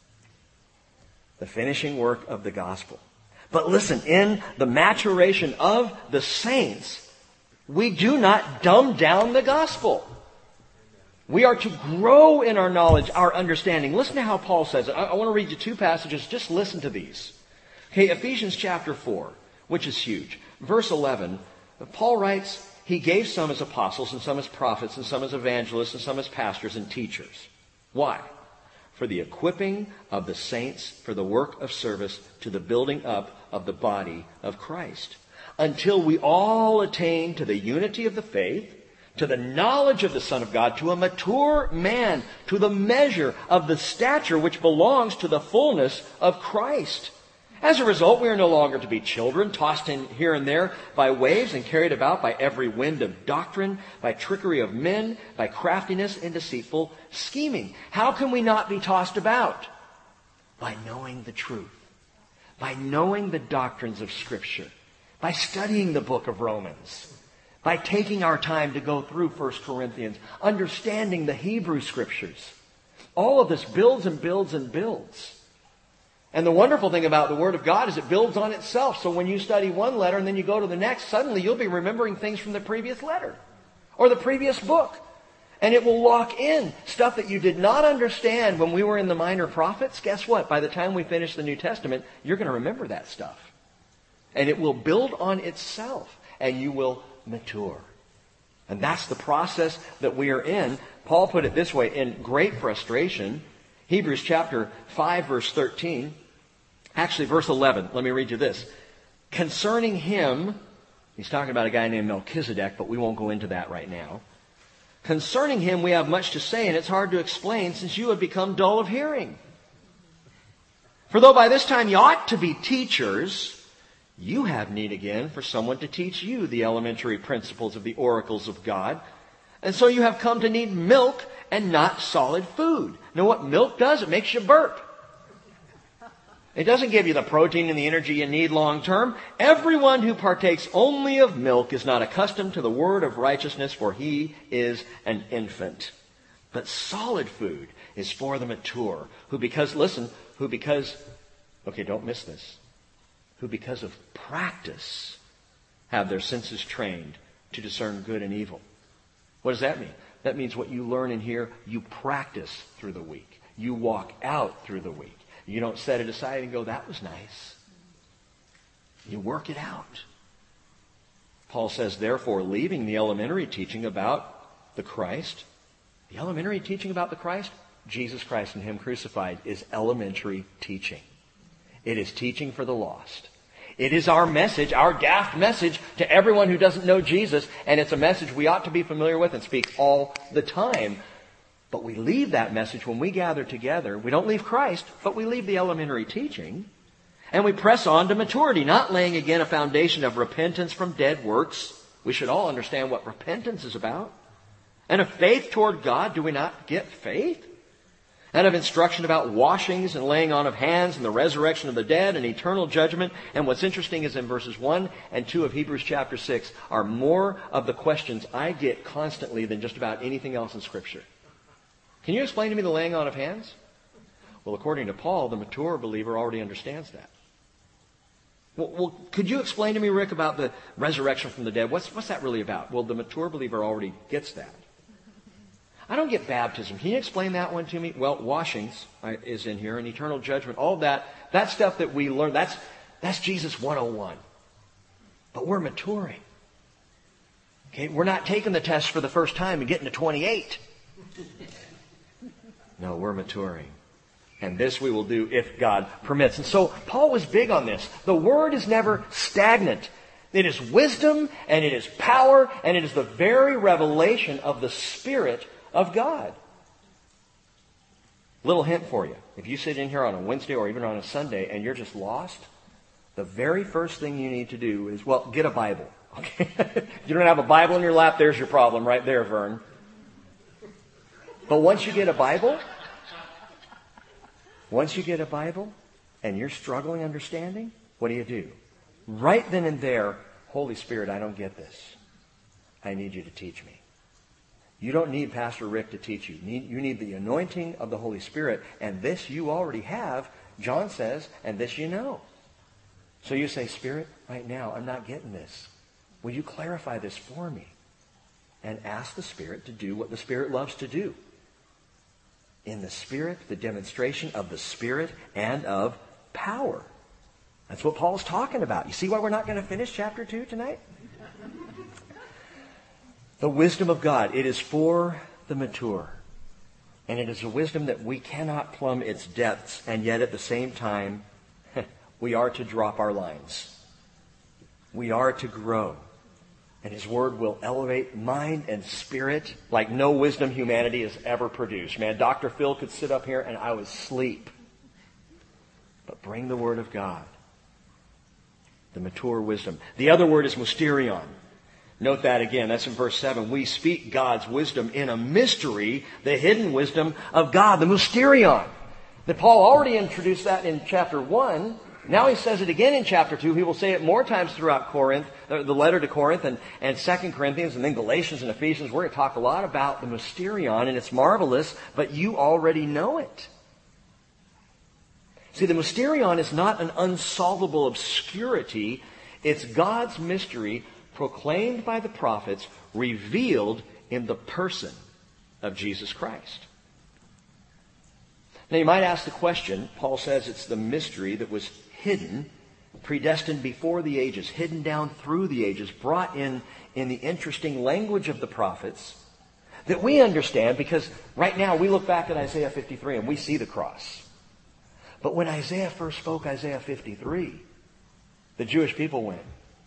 A: The finishing work of the gospel. But listen, in the maturation of the saints, we do not dumb down the gospel. We are to grow in our knowledge, our understanding. Listen to how Paul says it. I want to read you two passages. Just listen to these. Okay, Ephesians chapter 4, which is huge. Verse 11, Paul writes, He gave some as apostles, and some as prophets, and some as evangelists, and some as pastors and teachers. Why? For the equipping of the saints for the work of service to the building up of the body of Christ, until we all attain to the unity of the faith, to the knowledge of the Son of God, to a mature man, to the measure of the stature which belongs to the fullness of Christ. As a result, we are no longer to be children, tossed in here and there by waves and carried about by every wind of doctrine, by trickery of men, by craftiness and deceitful scheming. How can we not be tossed about? By knowing the truth, by knowing the doctrines of Scripture, by studying the book of Romans, by taking our time to go through 1 Corinthians, understanding the Hebrew Scriptures. All of this builds and builds and builds. And the wonderful thing about the Word of God is it builds on itself. So when you study one letter and then you go to the next, suddenly you'll be remembering things from the previous letter or the previous book. And it will lock in stuff that you did not understand when we were in the Minor Prophets. Guess what? By the time we finish the New Testament, you're going to remember that stuff. And it will build on itself. And you will mature. And that's the process that we are in. Paul put it this way, in great frustration. Hebrews chapter 5, verse 13. Actually, verse 11. Let me read you this. Concerning him, he's talking about a guy named Melchizedek, but we won't go into that right now. Concerning him, we have much to say, and it's hard to explain since you have become dull of hearing. For though by this time you ought to be teachers, you have need again for someone to teach you the elementary principles of the oracles of God. And so you have come to need milk and not solid food. Know what milk does? It makes you burp. It doesn't give you the protein and the energy you need long term. Everyone who partakes only of milk is not accustomed to the word of righteousness, for he is an infant. But solid food is for the mature, who because of practice have their senses trained to discern good and evil. What does that mean? That means what you learn in here, you practice through the week. You walk out through the week. You don't set it aside and go, that was nice. You work it out. Paul says, therefore, leaving the elementary teaching about the Christ, the elementary teaching about the Christ, Jesus Christ and Him crucified, is elementary teaching. It is teaching for the lost. It is our message, our daft message to everyone who doesn't know Jesus, and it's a message we ought to be familiar with and speak all the time. But we leave that message when we gather together. We don't leave Christ, but we leave the elementary teaching, and we press on to maturity, not laying again a foundation of repentance from dead works. We should all understand what repentance is about. And of faith toward God, do we not get faith? And of instruction about washings and laying on of hands and the resurrection of the dead and eternal judgment. And what's interesting is in verses 1 and 2 of Hebrews chapter 6 are more of the questions I get constantly than just about anything else in Scripture. Can you explain to me the laying on of hands? Well, according to Paul, the mature believer already understands that. Well, could you explain to me, Rick, about the resurrection from the dead? What's that really about? Well, the mature believer already gets that. I don't get baptism. Can you explain that one to me? Well, washings is in here, and eternal judgment, all that stuff that we learn, that's Jesus 101. But we're maturing. Okay, we're not taking the test for the first time and getting to 28. No, we're maturing. And this we will do if God permits. And so Paul was big on this. The Word is never stagnant. It is wisdom, and it is power, and it is the very revelation of the Spirit of God. Little hint for you. If you sit in here on a Wednesday or even on a Sunday and you're just lost, the very first thing you need to do is, well, get a Bible. Okay? If you don't have a Bible in your lap, there's your problem right there, Vern. But once you get a Bible, Once you get a Bible and you're struggling understanding, what do? Right then and there, Holy Spirit, I don't get this. I need you to teach me. You don't need Pastor Rick to teach you. You need the anointing of the Holy Spirit, and this you already have, John says, and this you know. So you say, Spirit, right now, I'm not getting this. Will you clarify this for me? And ask the Spirit to do what the Spirit loves to do. In the Spirit, the demonstration of the Spirit and of power. That's what Paul's talking about. You see why we're not going to finish chapter 2 tonight? The wisdom of God, it is for the mature. And it is a wisdom that we cannot plumb its depths, and yet at the same time, we are to drop our lines. We are to grow. And His Word will elevate mind and spirit like no wisdom humanity has ever produced. Man, Dr. Phil could sit up here and I would sleep. But bring the Word of God. The mature wisdom. The other word is mysterion. Note that again. That's in verse 7. We speak God's wisdom in a mystery, the hidden wisdom of God, the mysterion. That Paul already introduced that in chapter 1. Now he says it again in chapter 2. He will say it more times throughout Corinth, the letter to Corinth and 2 Corinthians and then Galatians and Ephesians. We're going to talk a lot about the mysterion, and it's marvelous, but you already know it. See, the mysterion is not an unsolvable obscurity. It's God's mystery proclaimed by the prophets, revealed in the person of Jesus Christ. Now you might ask the question, Paul says it's the mystery that was hidden, predestined before the ages, hidden down through the ages, brought in the interesting language of the prophets that we understand, because right now we look back at Isaiah 53 and we see the cross. But when Isaiah first spoke Isaiah 53, the Jewish people went,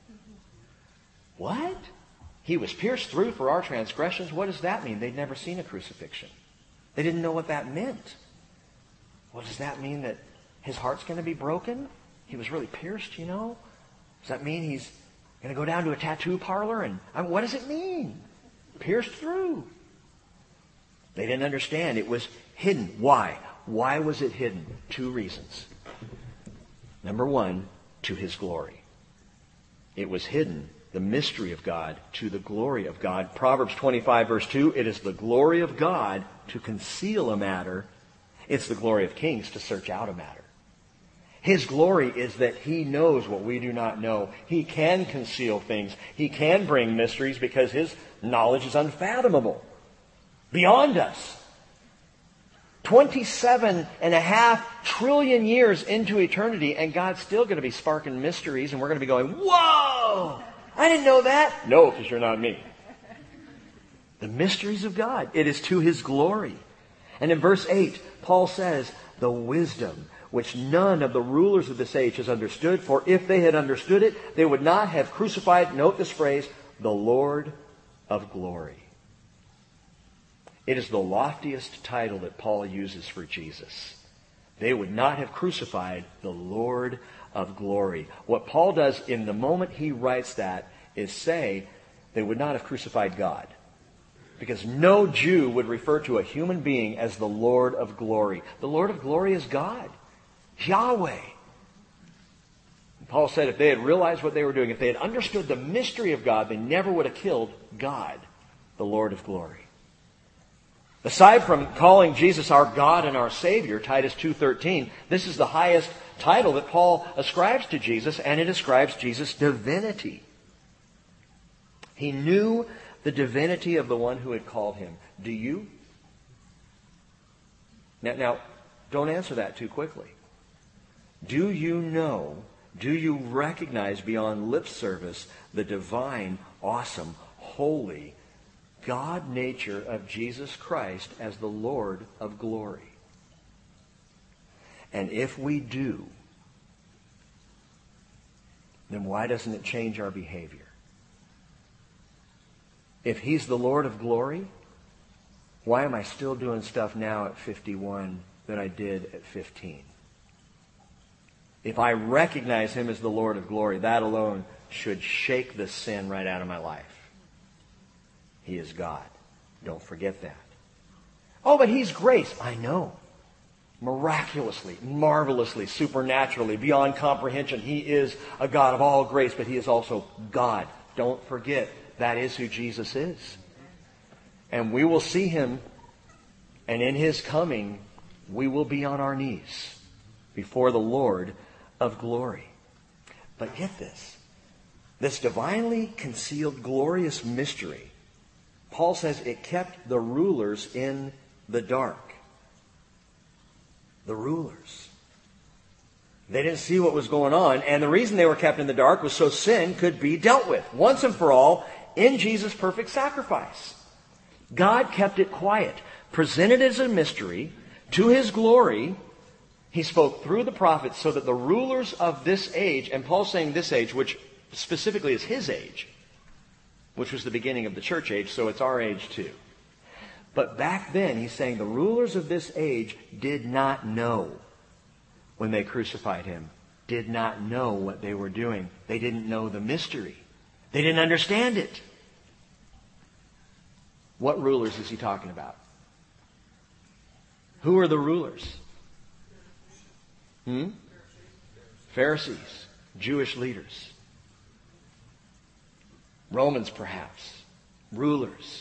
A: what? He was pierced through for our transgressions? What does that mean? They'd never seen a crucifixion. They didn't know what that meant. Well, does that mean that His heart's going to be broken? He was really pierced, you know? Does that mean He's going to go down to a tattoo parlor? And what does it mean? Pierced through. They didn't understand. It was hidden. Why? Why was it hidden? 2 reasons. Number 1, to His glory. It was hidden, the mystery of God, to the glory of God. Proverbs 25 verse 2, it is the glory of God to conceal a matter. It's the glory of kings to search out a matter. His glory is that He knows what we do not know. He can conceal things. He can bring mysteries because His knowledge is unfathomable. Beyond us. 27.5 trillion years into eternity, and God's still going to be sparking mysteries, and we're going to be going, whoa! I didn't know that. No, because you're not me. The mysteries of God. It is to His glory. And in verse 8, Paul says, the wisdom which none of the rulers of this age has understood, for if they had understood it, they would not have crucified, note this phrase, the Lord of glory. It is the loftiest title that Paul uses for Jesus. They would not have crucified the Lord of glory. What Paul does in the moment he writes that is say they would not have crucified God. Because no Jew would refer to a human being as the Lord of glory. The Lord of glory is God. Yahweh. Paul said if they had realized what they were doing, if they had understood the mystery of God, they never would have killed God, the Lord of glory. Aside from calling Jesus our God and our Savior, Titus 2:13, this is the highest title that Paul ascribes to Jesus, and it ascribes Jesus' divinity. He knew the divinity of the one who had called him. Do you? Now, don't answer that too quickly. Do you know, do you recognize beyond lip service the divine, awesome, holy God nature of Jesus Christ as the Lord of glory? And if we do, then why doesn't it change our behavior? If He's the Lord of glory, why am I still doing stuff now at 51 that I did at 15? If I recognize Him as the Lord of glory, that alone should shake the sin right out of my life. He is God. Don't forget that. Oh, but He's grace. I know. Miraculously, marvelously, supernaturally, beyond comprehension. He is a God of all grace, but He is also God. Don't forget, that is who Jesus is. And we will see Him, and in His coming, we will be on our knees before the Lord of glory. But get this. This divinely concealed, glorious mystery, Paul says it kept the rulers in the dark. The rulers. They didn't see what was going on, and the reason they were kept in the dark was so sin could be dealt with once and for all in Jesus' perfect sacrifice. God kept it quiet, presented as a mystery to His glory. He spoke through the prophets so that the rulers of this age, and Paul's saying this age, which specifically is his age, which was the beginning of the church age, so it's our age too. But back then, he's saying the rulers of this age did not know when they crucified Him, did not know what they were doing. They didn't know the mystery. They didn't understand it. What rulers is he talking about? Who are the rulers? Pharisees, Jewish leaders. Romans, perhaps. Rulers.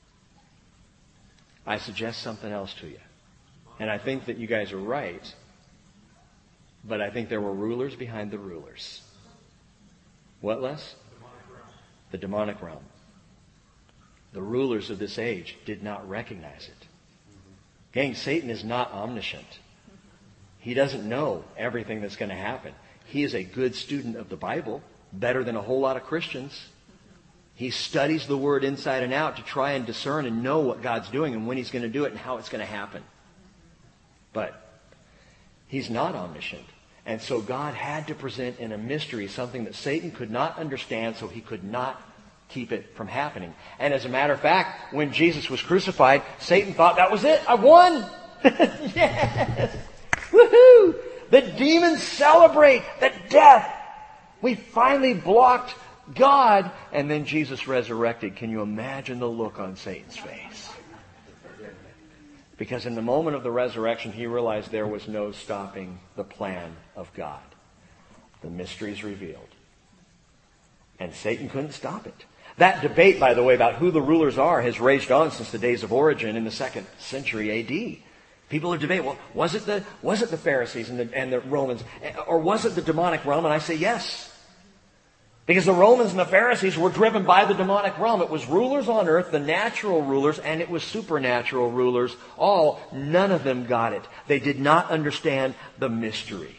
A: I suggest something else to you. And I think that you guys are right. But I think there were rulers behind the rulers. What, Les? The demonic realm. The rulers of this age did not recognize it. Gang, Satan is not omniscient. He doesn't know everything that's going to happen. He is a good student of the Bible, better than a whole lot of Christians. He studies the Word inside and out to try and discern and know what God's doing and when He's going to do it and how it's going to happen. But He's not omniscient. And so God had to present in a mystery something that Satan could not understand, so he could not keep it from happening. And as a matter of fact, when Jesus was crucified, Satan thought, that was it, I won! Yes! Woohoo! The demons celebrate that death. We finally blocked God, and then Jesus resurrected. Can you imagine the look on Satan's face? Because in the moment of the resurrection, he realized there was no stopping the plan of God. The mystery's revealed. And Satan couldn't stop it. That debate, by the way, about who the rulers are has raged on since the days of Origen in the 2nd century A.D. People are debating, well, was it the Pharisees and the Romans, or was it the demonic realm? And I say yes. Because the Romans and the Pharisees were driven by the demonic realm. It was rulers on earth, the natural rulers, and it was supernatural rulers. None of them got it. They did not understand the mystery.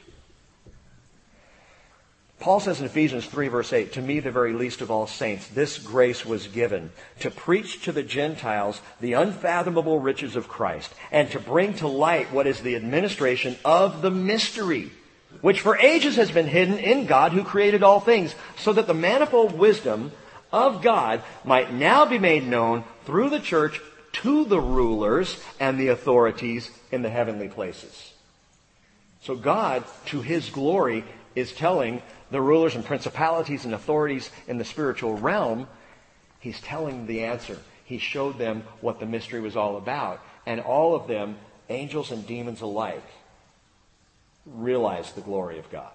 A: Paul says in Ephesians 3 verse 8, to me, the very least of all saints, this grace was given to preach to the Gentiles the unfathomable riches of Christ and to bring to light what is the administration of the mystery, which for ages has been hidden in God who created all things, so that the manifold wisdom of God might now be made known through the church to the rulers and the authorities in the heavenly places. So God, to His glory, is telling the rulers and principalities and authorities in the spiritual realm, He's telling the answer. He showed them what the mystery was all about. And all of them, angels and demons alike, realized the glory of God.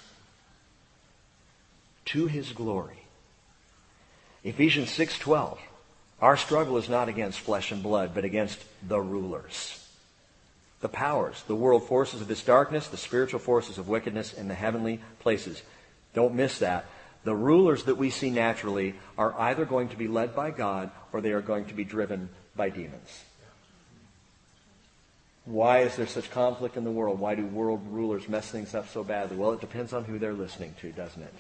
A: To His glory. Ephesians 6:12. Our struggle is not against flesh and blood, but against the rulers, the powers, the world forces of this darkness, the spiritual forces of wickedness in the heavenly places. Don't miss that. The rulers that we see naturally are either going to be led by God or they are going to be driven by demons. Why is there such conflict in the world? Why do world rulers mess things up so badly? Well, it depends on who they're listening to, doesn't it?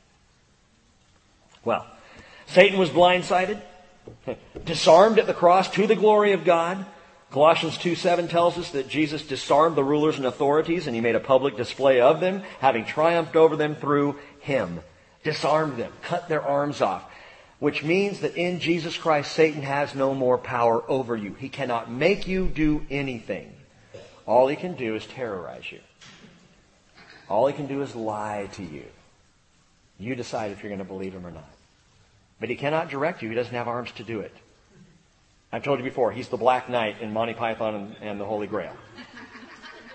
A: Well, Satan was blindsided, disarmed at the cross to the glory of God. Colossians 2:7 tells us that Jesus disarmed the rulers and authorities and He made a public display of them, having triumphed over them through Him. Disarmed them, cut their arms off. Which means that in Jesus Christ, Satan has no more power over you. He cannot make you do anything. All he can do is terrorize you. All he can do is lie to you. You decide if you're going to believe him or not. But he cannot direct you. He doesn't have arms to do it. I've told you before, he's the Black Knight in Monty Python and the Holy Grail.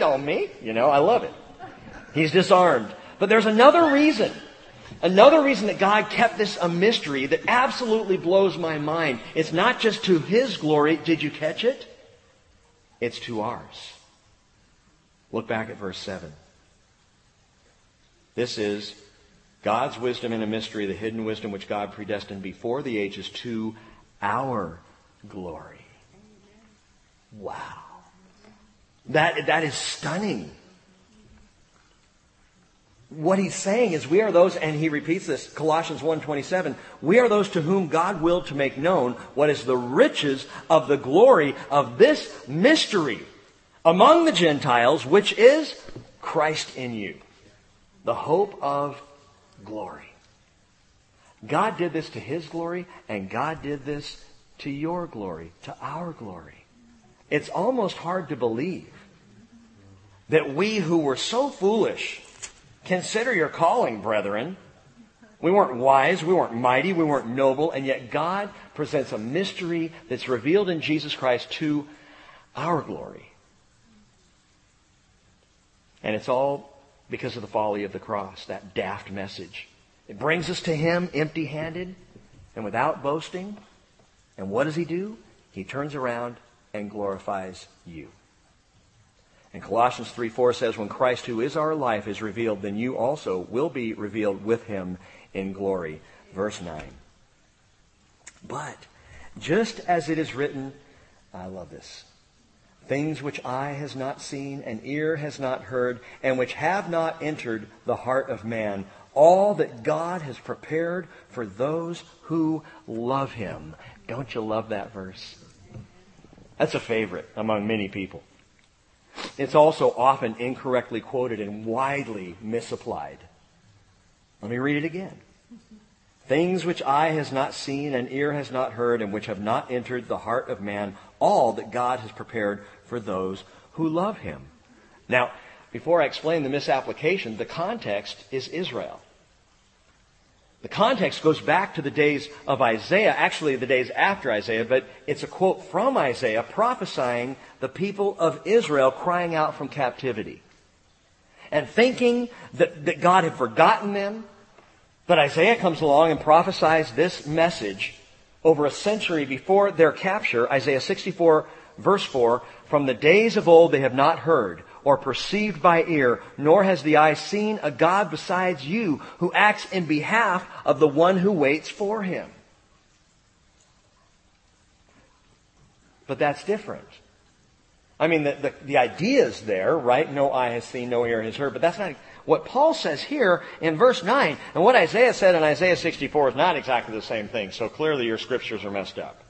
A: tell me. I love it. He's disarmed. But there's another reason. Another reason that God kept this a mystery that absolutely blows my mind. It's not just to His glory. Did you catch it? It's to ours. Look back at verse 7. This is God's wisdom in a mystery, the hidden wisdom which God predestined before the ages to our glory. Wow. That is stunning. What he's saying is we are those, and he repeats this, Colossians 1:27, we are those to whom God willed to make known what is the riches of the glory of this mystery among the Gentiles, which is Christ in you, the hope of glory. God did this to His glory, and God did this to your glory, to our glory. It's almost hard to believe that we who were so foolish, consider your calling, brethren. We weren't wise, we weren't mighty, we weren't noble, and yet God presents a mystery that's revealed in Jesus Christ to our glory. And it's all because of the folly of the cross, that daft message. It brings us to Him empty-handed and without boasting. And what does He do? He turns around and glorifies you. And Colossians 3:4 says, when Christ, who is our life, is revealed, then you also will be revealed with Him in glory. Verse 9. But just as it is written, I love this, things which eye has not seen and ear has not heard, and which have not entered the heart of man, all that God has prepared for those who love Him. Don't you love that verse? That's a favorite among many people. It's also often incorrectly quoted and widely misapplied. Let me read it again. Things which eye has not seen and ear has not heard, and which have not entered the heart of man, all that God has prepared for those who love Him. Now, before I explain the misapplication, the context is Israel. The context goes back to the days of Isaiah, actually the days after Isaiah, but it's a quote from Isaiah prophesying the people of Israel crying out from captivity. And thinking that God had forgotten them, but Isaiah comes along and prophesies this message over a century before their capture. Isaiah 64 verse 4, from the days of old they have not heard, or perceived by ear, nor has the eye seen a God besides you, who acts in behalf of the one who waits for Him. But that's different. I mean, the idea is there, right? No eye has seen, no ear has heard, but that's not what Paul says here in verse 9. And what Isaiah said in Isaiah 64 is not exactly the same thing, so clearly your scriptures are messed up.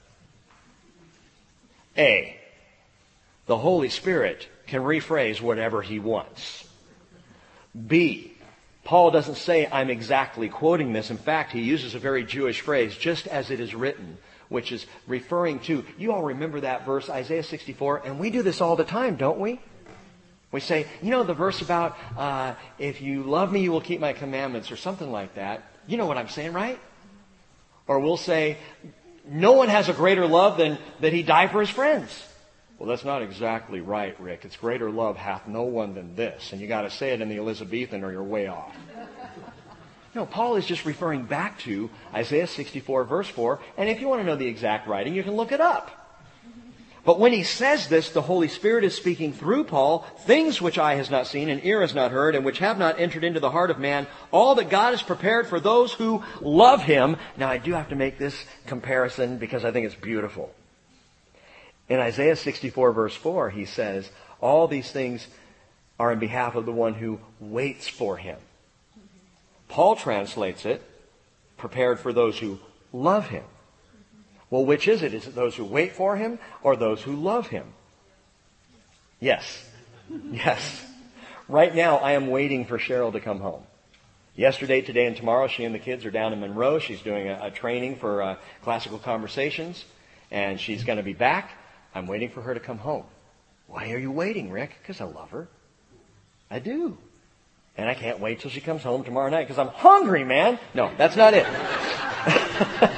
A: A, the Holy Spirit can rephrase whatever He wants. B, Paul doesn't say I'm exactly quoting this. In fact, he uses a very Jewish phrase, just as it is written, which is referring to, you all remember that verse, Isaiah 64, and we do this all the time, don't we? We say, the verse about, if you love me, you will keep my commandments, or something like that. You know what I'm saying, right? Or we'll say, no one has a greater love than that He died for his friends. Well, that's not exactly right, Rick. It's greater love hath no one than this. And you got to say it in the Elizabethan or you're way off. No, Paul is just referring back to Isaiah 64 verse 4. And if you want to know the exact writing, you can look it up. But when he says this, the Holy Spirit is speaking through Paul, things which eye has not seen and ear has not heard, and which have not entered into the heart of man, all that God has prepared for those who love Him. Now, I do have to make this comparison because I think it's beautiful. In Isaiah 64 verse 4, he says, all these things are in behalf of the one who waits for Him. Paul translates it, prepared for those who love Him. Well, which is it? Is it those who wait for Him or those who love Him? Yes. Yes. Right now, I am waiting for Cheryl to come home. Yesterday, today, and tomorrow, she and the kids are down in Monroe. She's doing a training for classical conversations, and she's going to be back. I'm waiting for her to come home. Why are you waiting, Rick? Because I love her. I do. And I can't wait till she comes home tomorrow night because I'm hungry, man. No, that's not it.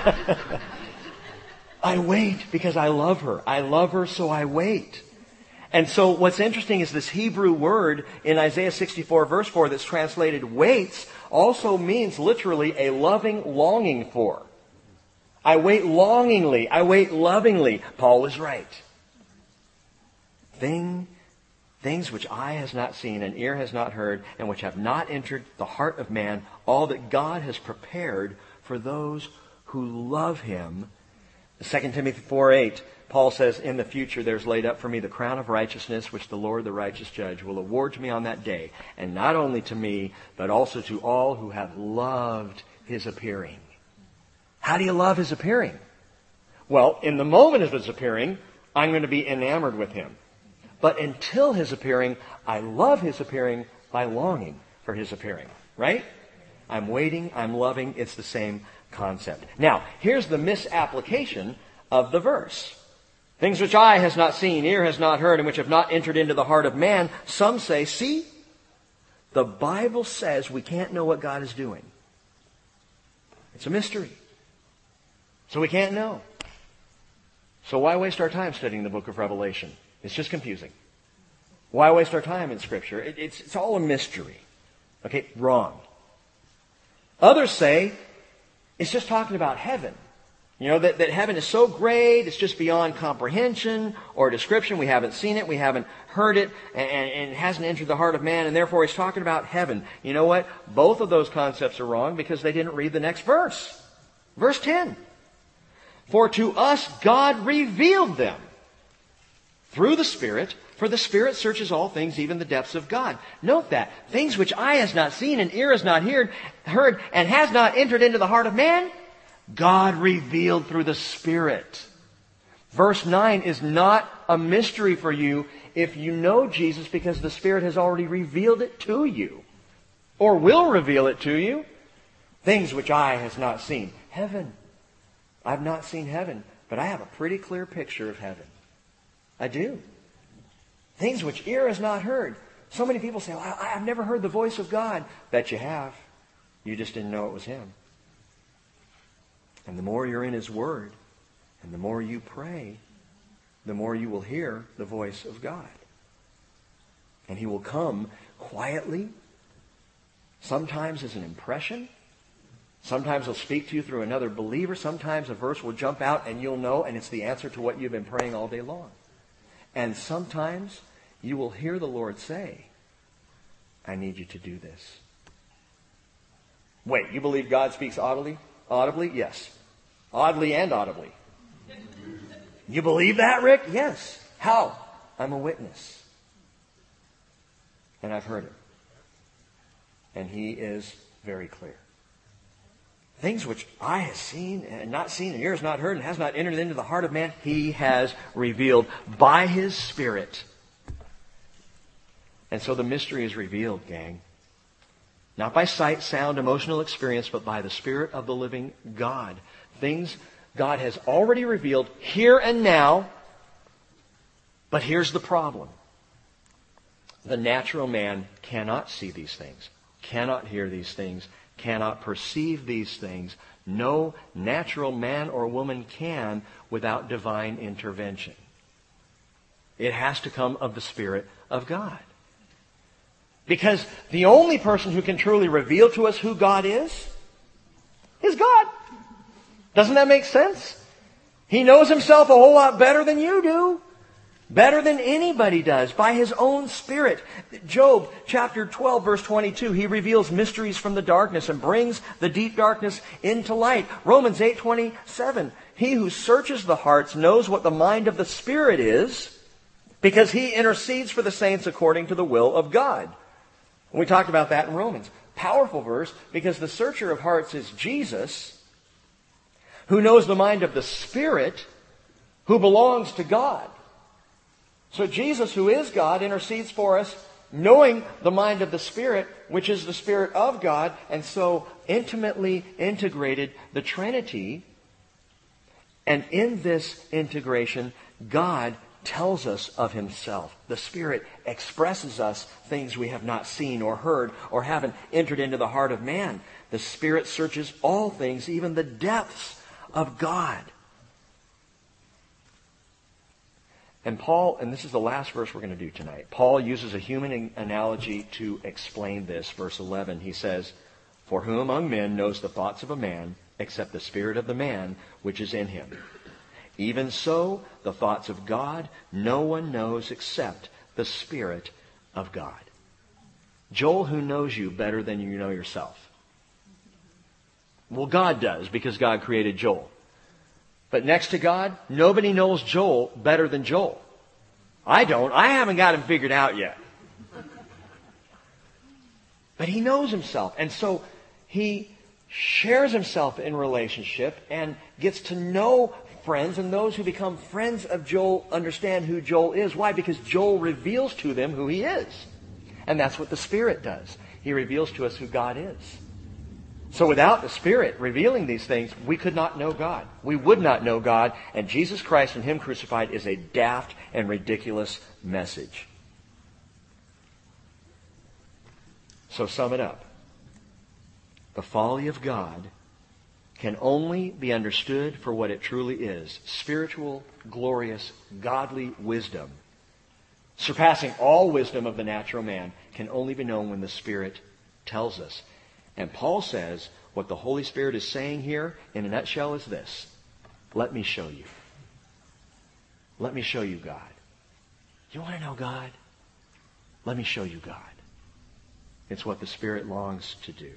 A: I wait because I love her. I love her, so I wait. And so what's interesting is this Hebrew word in Isaiah 64 verse 4 that's translated waits also means literally a loving longing for. I wait longingly. I wait lovingly. Paul was right. Things which eye has not seen and ear has not heard and which have not entered the heart of man, all that God has prepared for those who love Him. 2 Timothy 4:8, Paul says, in the future there's laid up for me the crown of righteousness, which the Lord, the righteous judge, will award to me on that day, and not only to me, but also to all who have loved His appearing. How do you love His appearing? Well, in the moment of His appearing, I'm going to be enamored with Him. But until His appearing, I love His appearing by longing for His appearing. Right? I'm waiting, I'm loving, it's the same concept. Now, here's the misapplication of the verse. Things which eye has not seen, ear has not heard, and which have not entered into the heart of man. Some say, see, the Bible says we can't know what God is doing. It's a mystery. So we can't know. So why waste our time studying the book of Revelation? It's just confusing. Why waste our time in Scripture? It's all a mystery. Okay, wrong. Others say it's just talking about heaven. You know, that heaven is so great, it's just beyond comprehension or description. We haven't seen it, we haven't heard it, and it hasn't entered the heart of man, and therefore he's talking about heaven. You know what? Both of those concepts are wrong because they didn't read the next verse. Verse 10. For to us God revealed them through the Spirit, for the Spirit searches all things, even the depths of God. Note that. Things which eye has not seen and ear has not heard, and has not entered into the heart of man, God revealed through the Spirit. Verse 9 is not a mystery for you if you know Jesus because the Spirit has already revealed it to you. Or will reveal it to you. Things which eye has not seen. Heaven. I've not seen heaven, but I have a pretty clear picture of heaven. I do. Things which ear has not heard. So many people say, well, I've never heard the voice of God. Bet you have. You just didn't know it was Him. And the more you're in His Word, and the more you pray, the more you will hear the voice of God. And He will come quietly, sometimes as an impression. Sometimes He'll speak to you through another believer. Sometimes a verse will jump out and you'll know, and it's the answer to what you've been praying all day long. And sometimes you will hear the Lord say, I need you to do this. Wait, you believe God speaks audibly? Audibly? Yes. Oddly and audibly. You believe that, Rick? Yes. How? I'm a witness. And I've heard it. And He is very clear. Things which eye has seen and not seen and ear has not heard and has not entered into the heart of man, He has revealed by His Spirit. And so the mystery is revealed, gang. Not by sight, sound, emotional experience, but by the Spirit of the living God. Things God has already revealed here and now. But here's the problem. The natural man cannot see these things, cannot hear these things, cannot perceive these things. No natural man or woman can without divine intervention. It has to come of the Spirit of God. Because the only person who can truly reveal to us who God is God. Doesn't that make sense? He knows Himself a whole lot better than you do. Better than anybody does, by His own Spirit. Job chapter 12 verse 22, He reveals mysteries from the darkness and brings the deep darkness into light. Romans 8:27, He who searches the hearts knows what the mind of the Spirit is, because He intercedes for the saints according to the will of God. We talked about that in Romans. Powerful verse, because the searcher of hearts is Jesus, who knows the mind of the Spirit, who belongs to God. So Jesus, who is God, intercedes for us, knowing the mind of the Spirit, which is the Spirit of God, and so intimately integrated the Trinity. And in this integration, God tells us of Himself. The Spirit expresses us things we have not seen or heard or haven't entered into the heart of man. The Spirit searches all things, even the depths of God. And Paul, and this is the last verse we're going to do tonight, Paul uses a human analogy to explain this. Verse 11, he says, "For who among men knows the thoughts of a man, except the spirit of the man which is in him? Even so, the thoughts of God no one knows except the Spirit of God." Joel, who knows you better than you know yourself? Well, God does, because God created Joel. But next to God, nobody knows Joel better than Joel. I don't. I haven't got him figured out yet. But he knows himself. And so he shares himself in relationship and gets to know friends, and those who become friends of Joel understand who Joel is. Why? Because Joel reveals to them who he is. And that's what the Spirit does. He reveals to us who God is. So without the Spirit revealing these things, we could not know God. We would not know God, and Jesus Christ and Him crucified is a daft and ridiculous message. So sum it up. The folly of God can only be understood for what it truly is: spiritual, glorious, godly wisdom, surpassing all wisdom of the natural man, can only be known when the Spirit tells us. And Paul says what the Holy Spirit is saying here in a nutshell is this: let me show you. Let me show you God. You want to know God? Let me show you God. It's what the Spirit longs to do.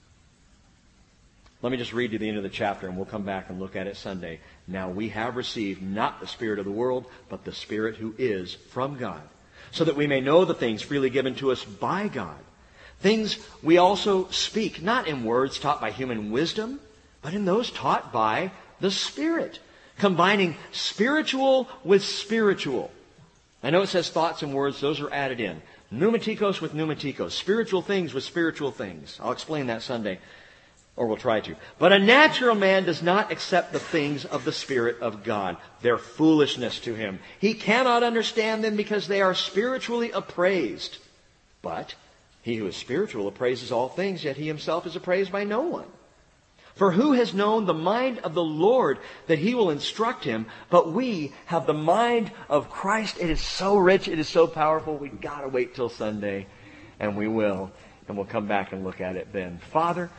A: Let me just read to the end of the chapter, and we'll come back and look at it Sunday. "Now we have received not the spirit of the world, but the Spirit who is from God, so that we may know the things freely given to us by God. Things we also speak, not in words taught by human wisdom, but in those taught by the Spirit, combining spiritual with spiritual." I know it says thoughts and words, those are added in. Pneumatikos with pneumatikos, spiritual things with spiritual things. I'll explain that Sunday. Or we'll try to. "But a natural man does not accept the things of the Spirit of God. They're foolishness to him. He cannot understand them because they are spiritually appraised. But he who is spiritual appraises all things, yet he himself is appraised by no one. For who has known the mind of the Lord that He will instruct him? But we have the mind of Christ." It is so rich. It is so powerful. We've got to wait till Sunday. And we will. And we'll come back and look at it then. Father,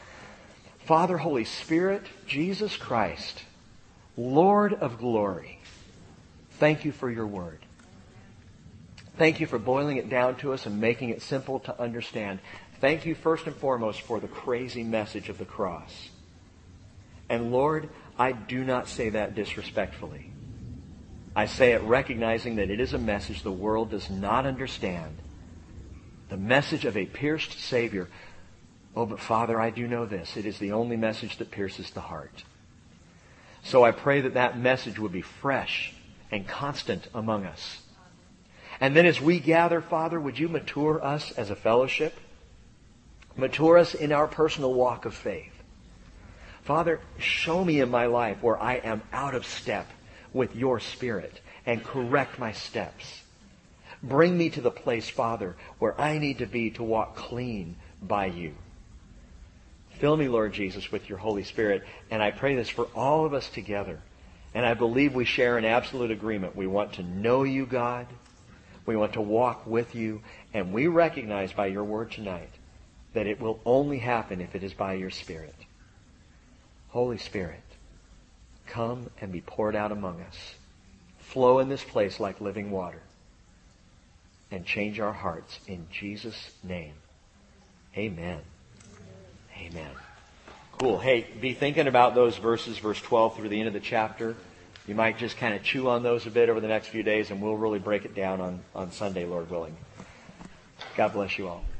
A: Holy Spirit, Jesus Christ, Lord of glory, thank You for Your Word. Thank You for boiling it down to us and making it simple to understand. Thank You first and foremost for the crazy message of the cross. And Lord, I do not say that disrespectfully. I say it recognizing that it is a message the world does not understand. The message of a pierced Savior. Oh, but Father, I do know this. It is the only message that pierces the heart. So I pray that that message would be fresh and constant among us. And then as we gather, Father, would You mature us as a fellowship? Mature us in our personal walk of faith. Father, show me in my life where I am out of step with Your Spirit and correct my steps. Bring me to the place, Father, where I need to be to walk clean by You. Fill me, Lord Jesus, with Your Holy Spirit. And I pray this for all of us together. And I believe we share an absolute agreement. We want to know You, God. We want to walk with You. And we recognize by Your Word tonight that it will only happen if it is by Your Spirit. Holy Spirit, come and be poured out among us. Flow in this place like living water. And change our hearts in Jesus' name. Amen. Amen. Cool. Hey, be thinking about those verses, verse 12 through the end of the chapter. You might just kind of chew on those a bit over the next few days, and we'll really break it down on Sunday, Lord willing. God bless you all.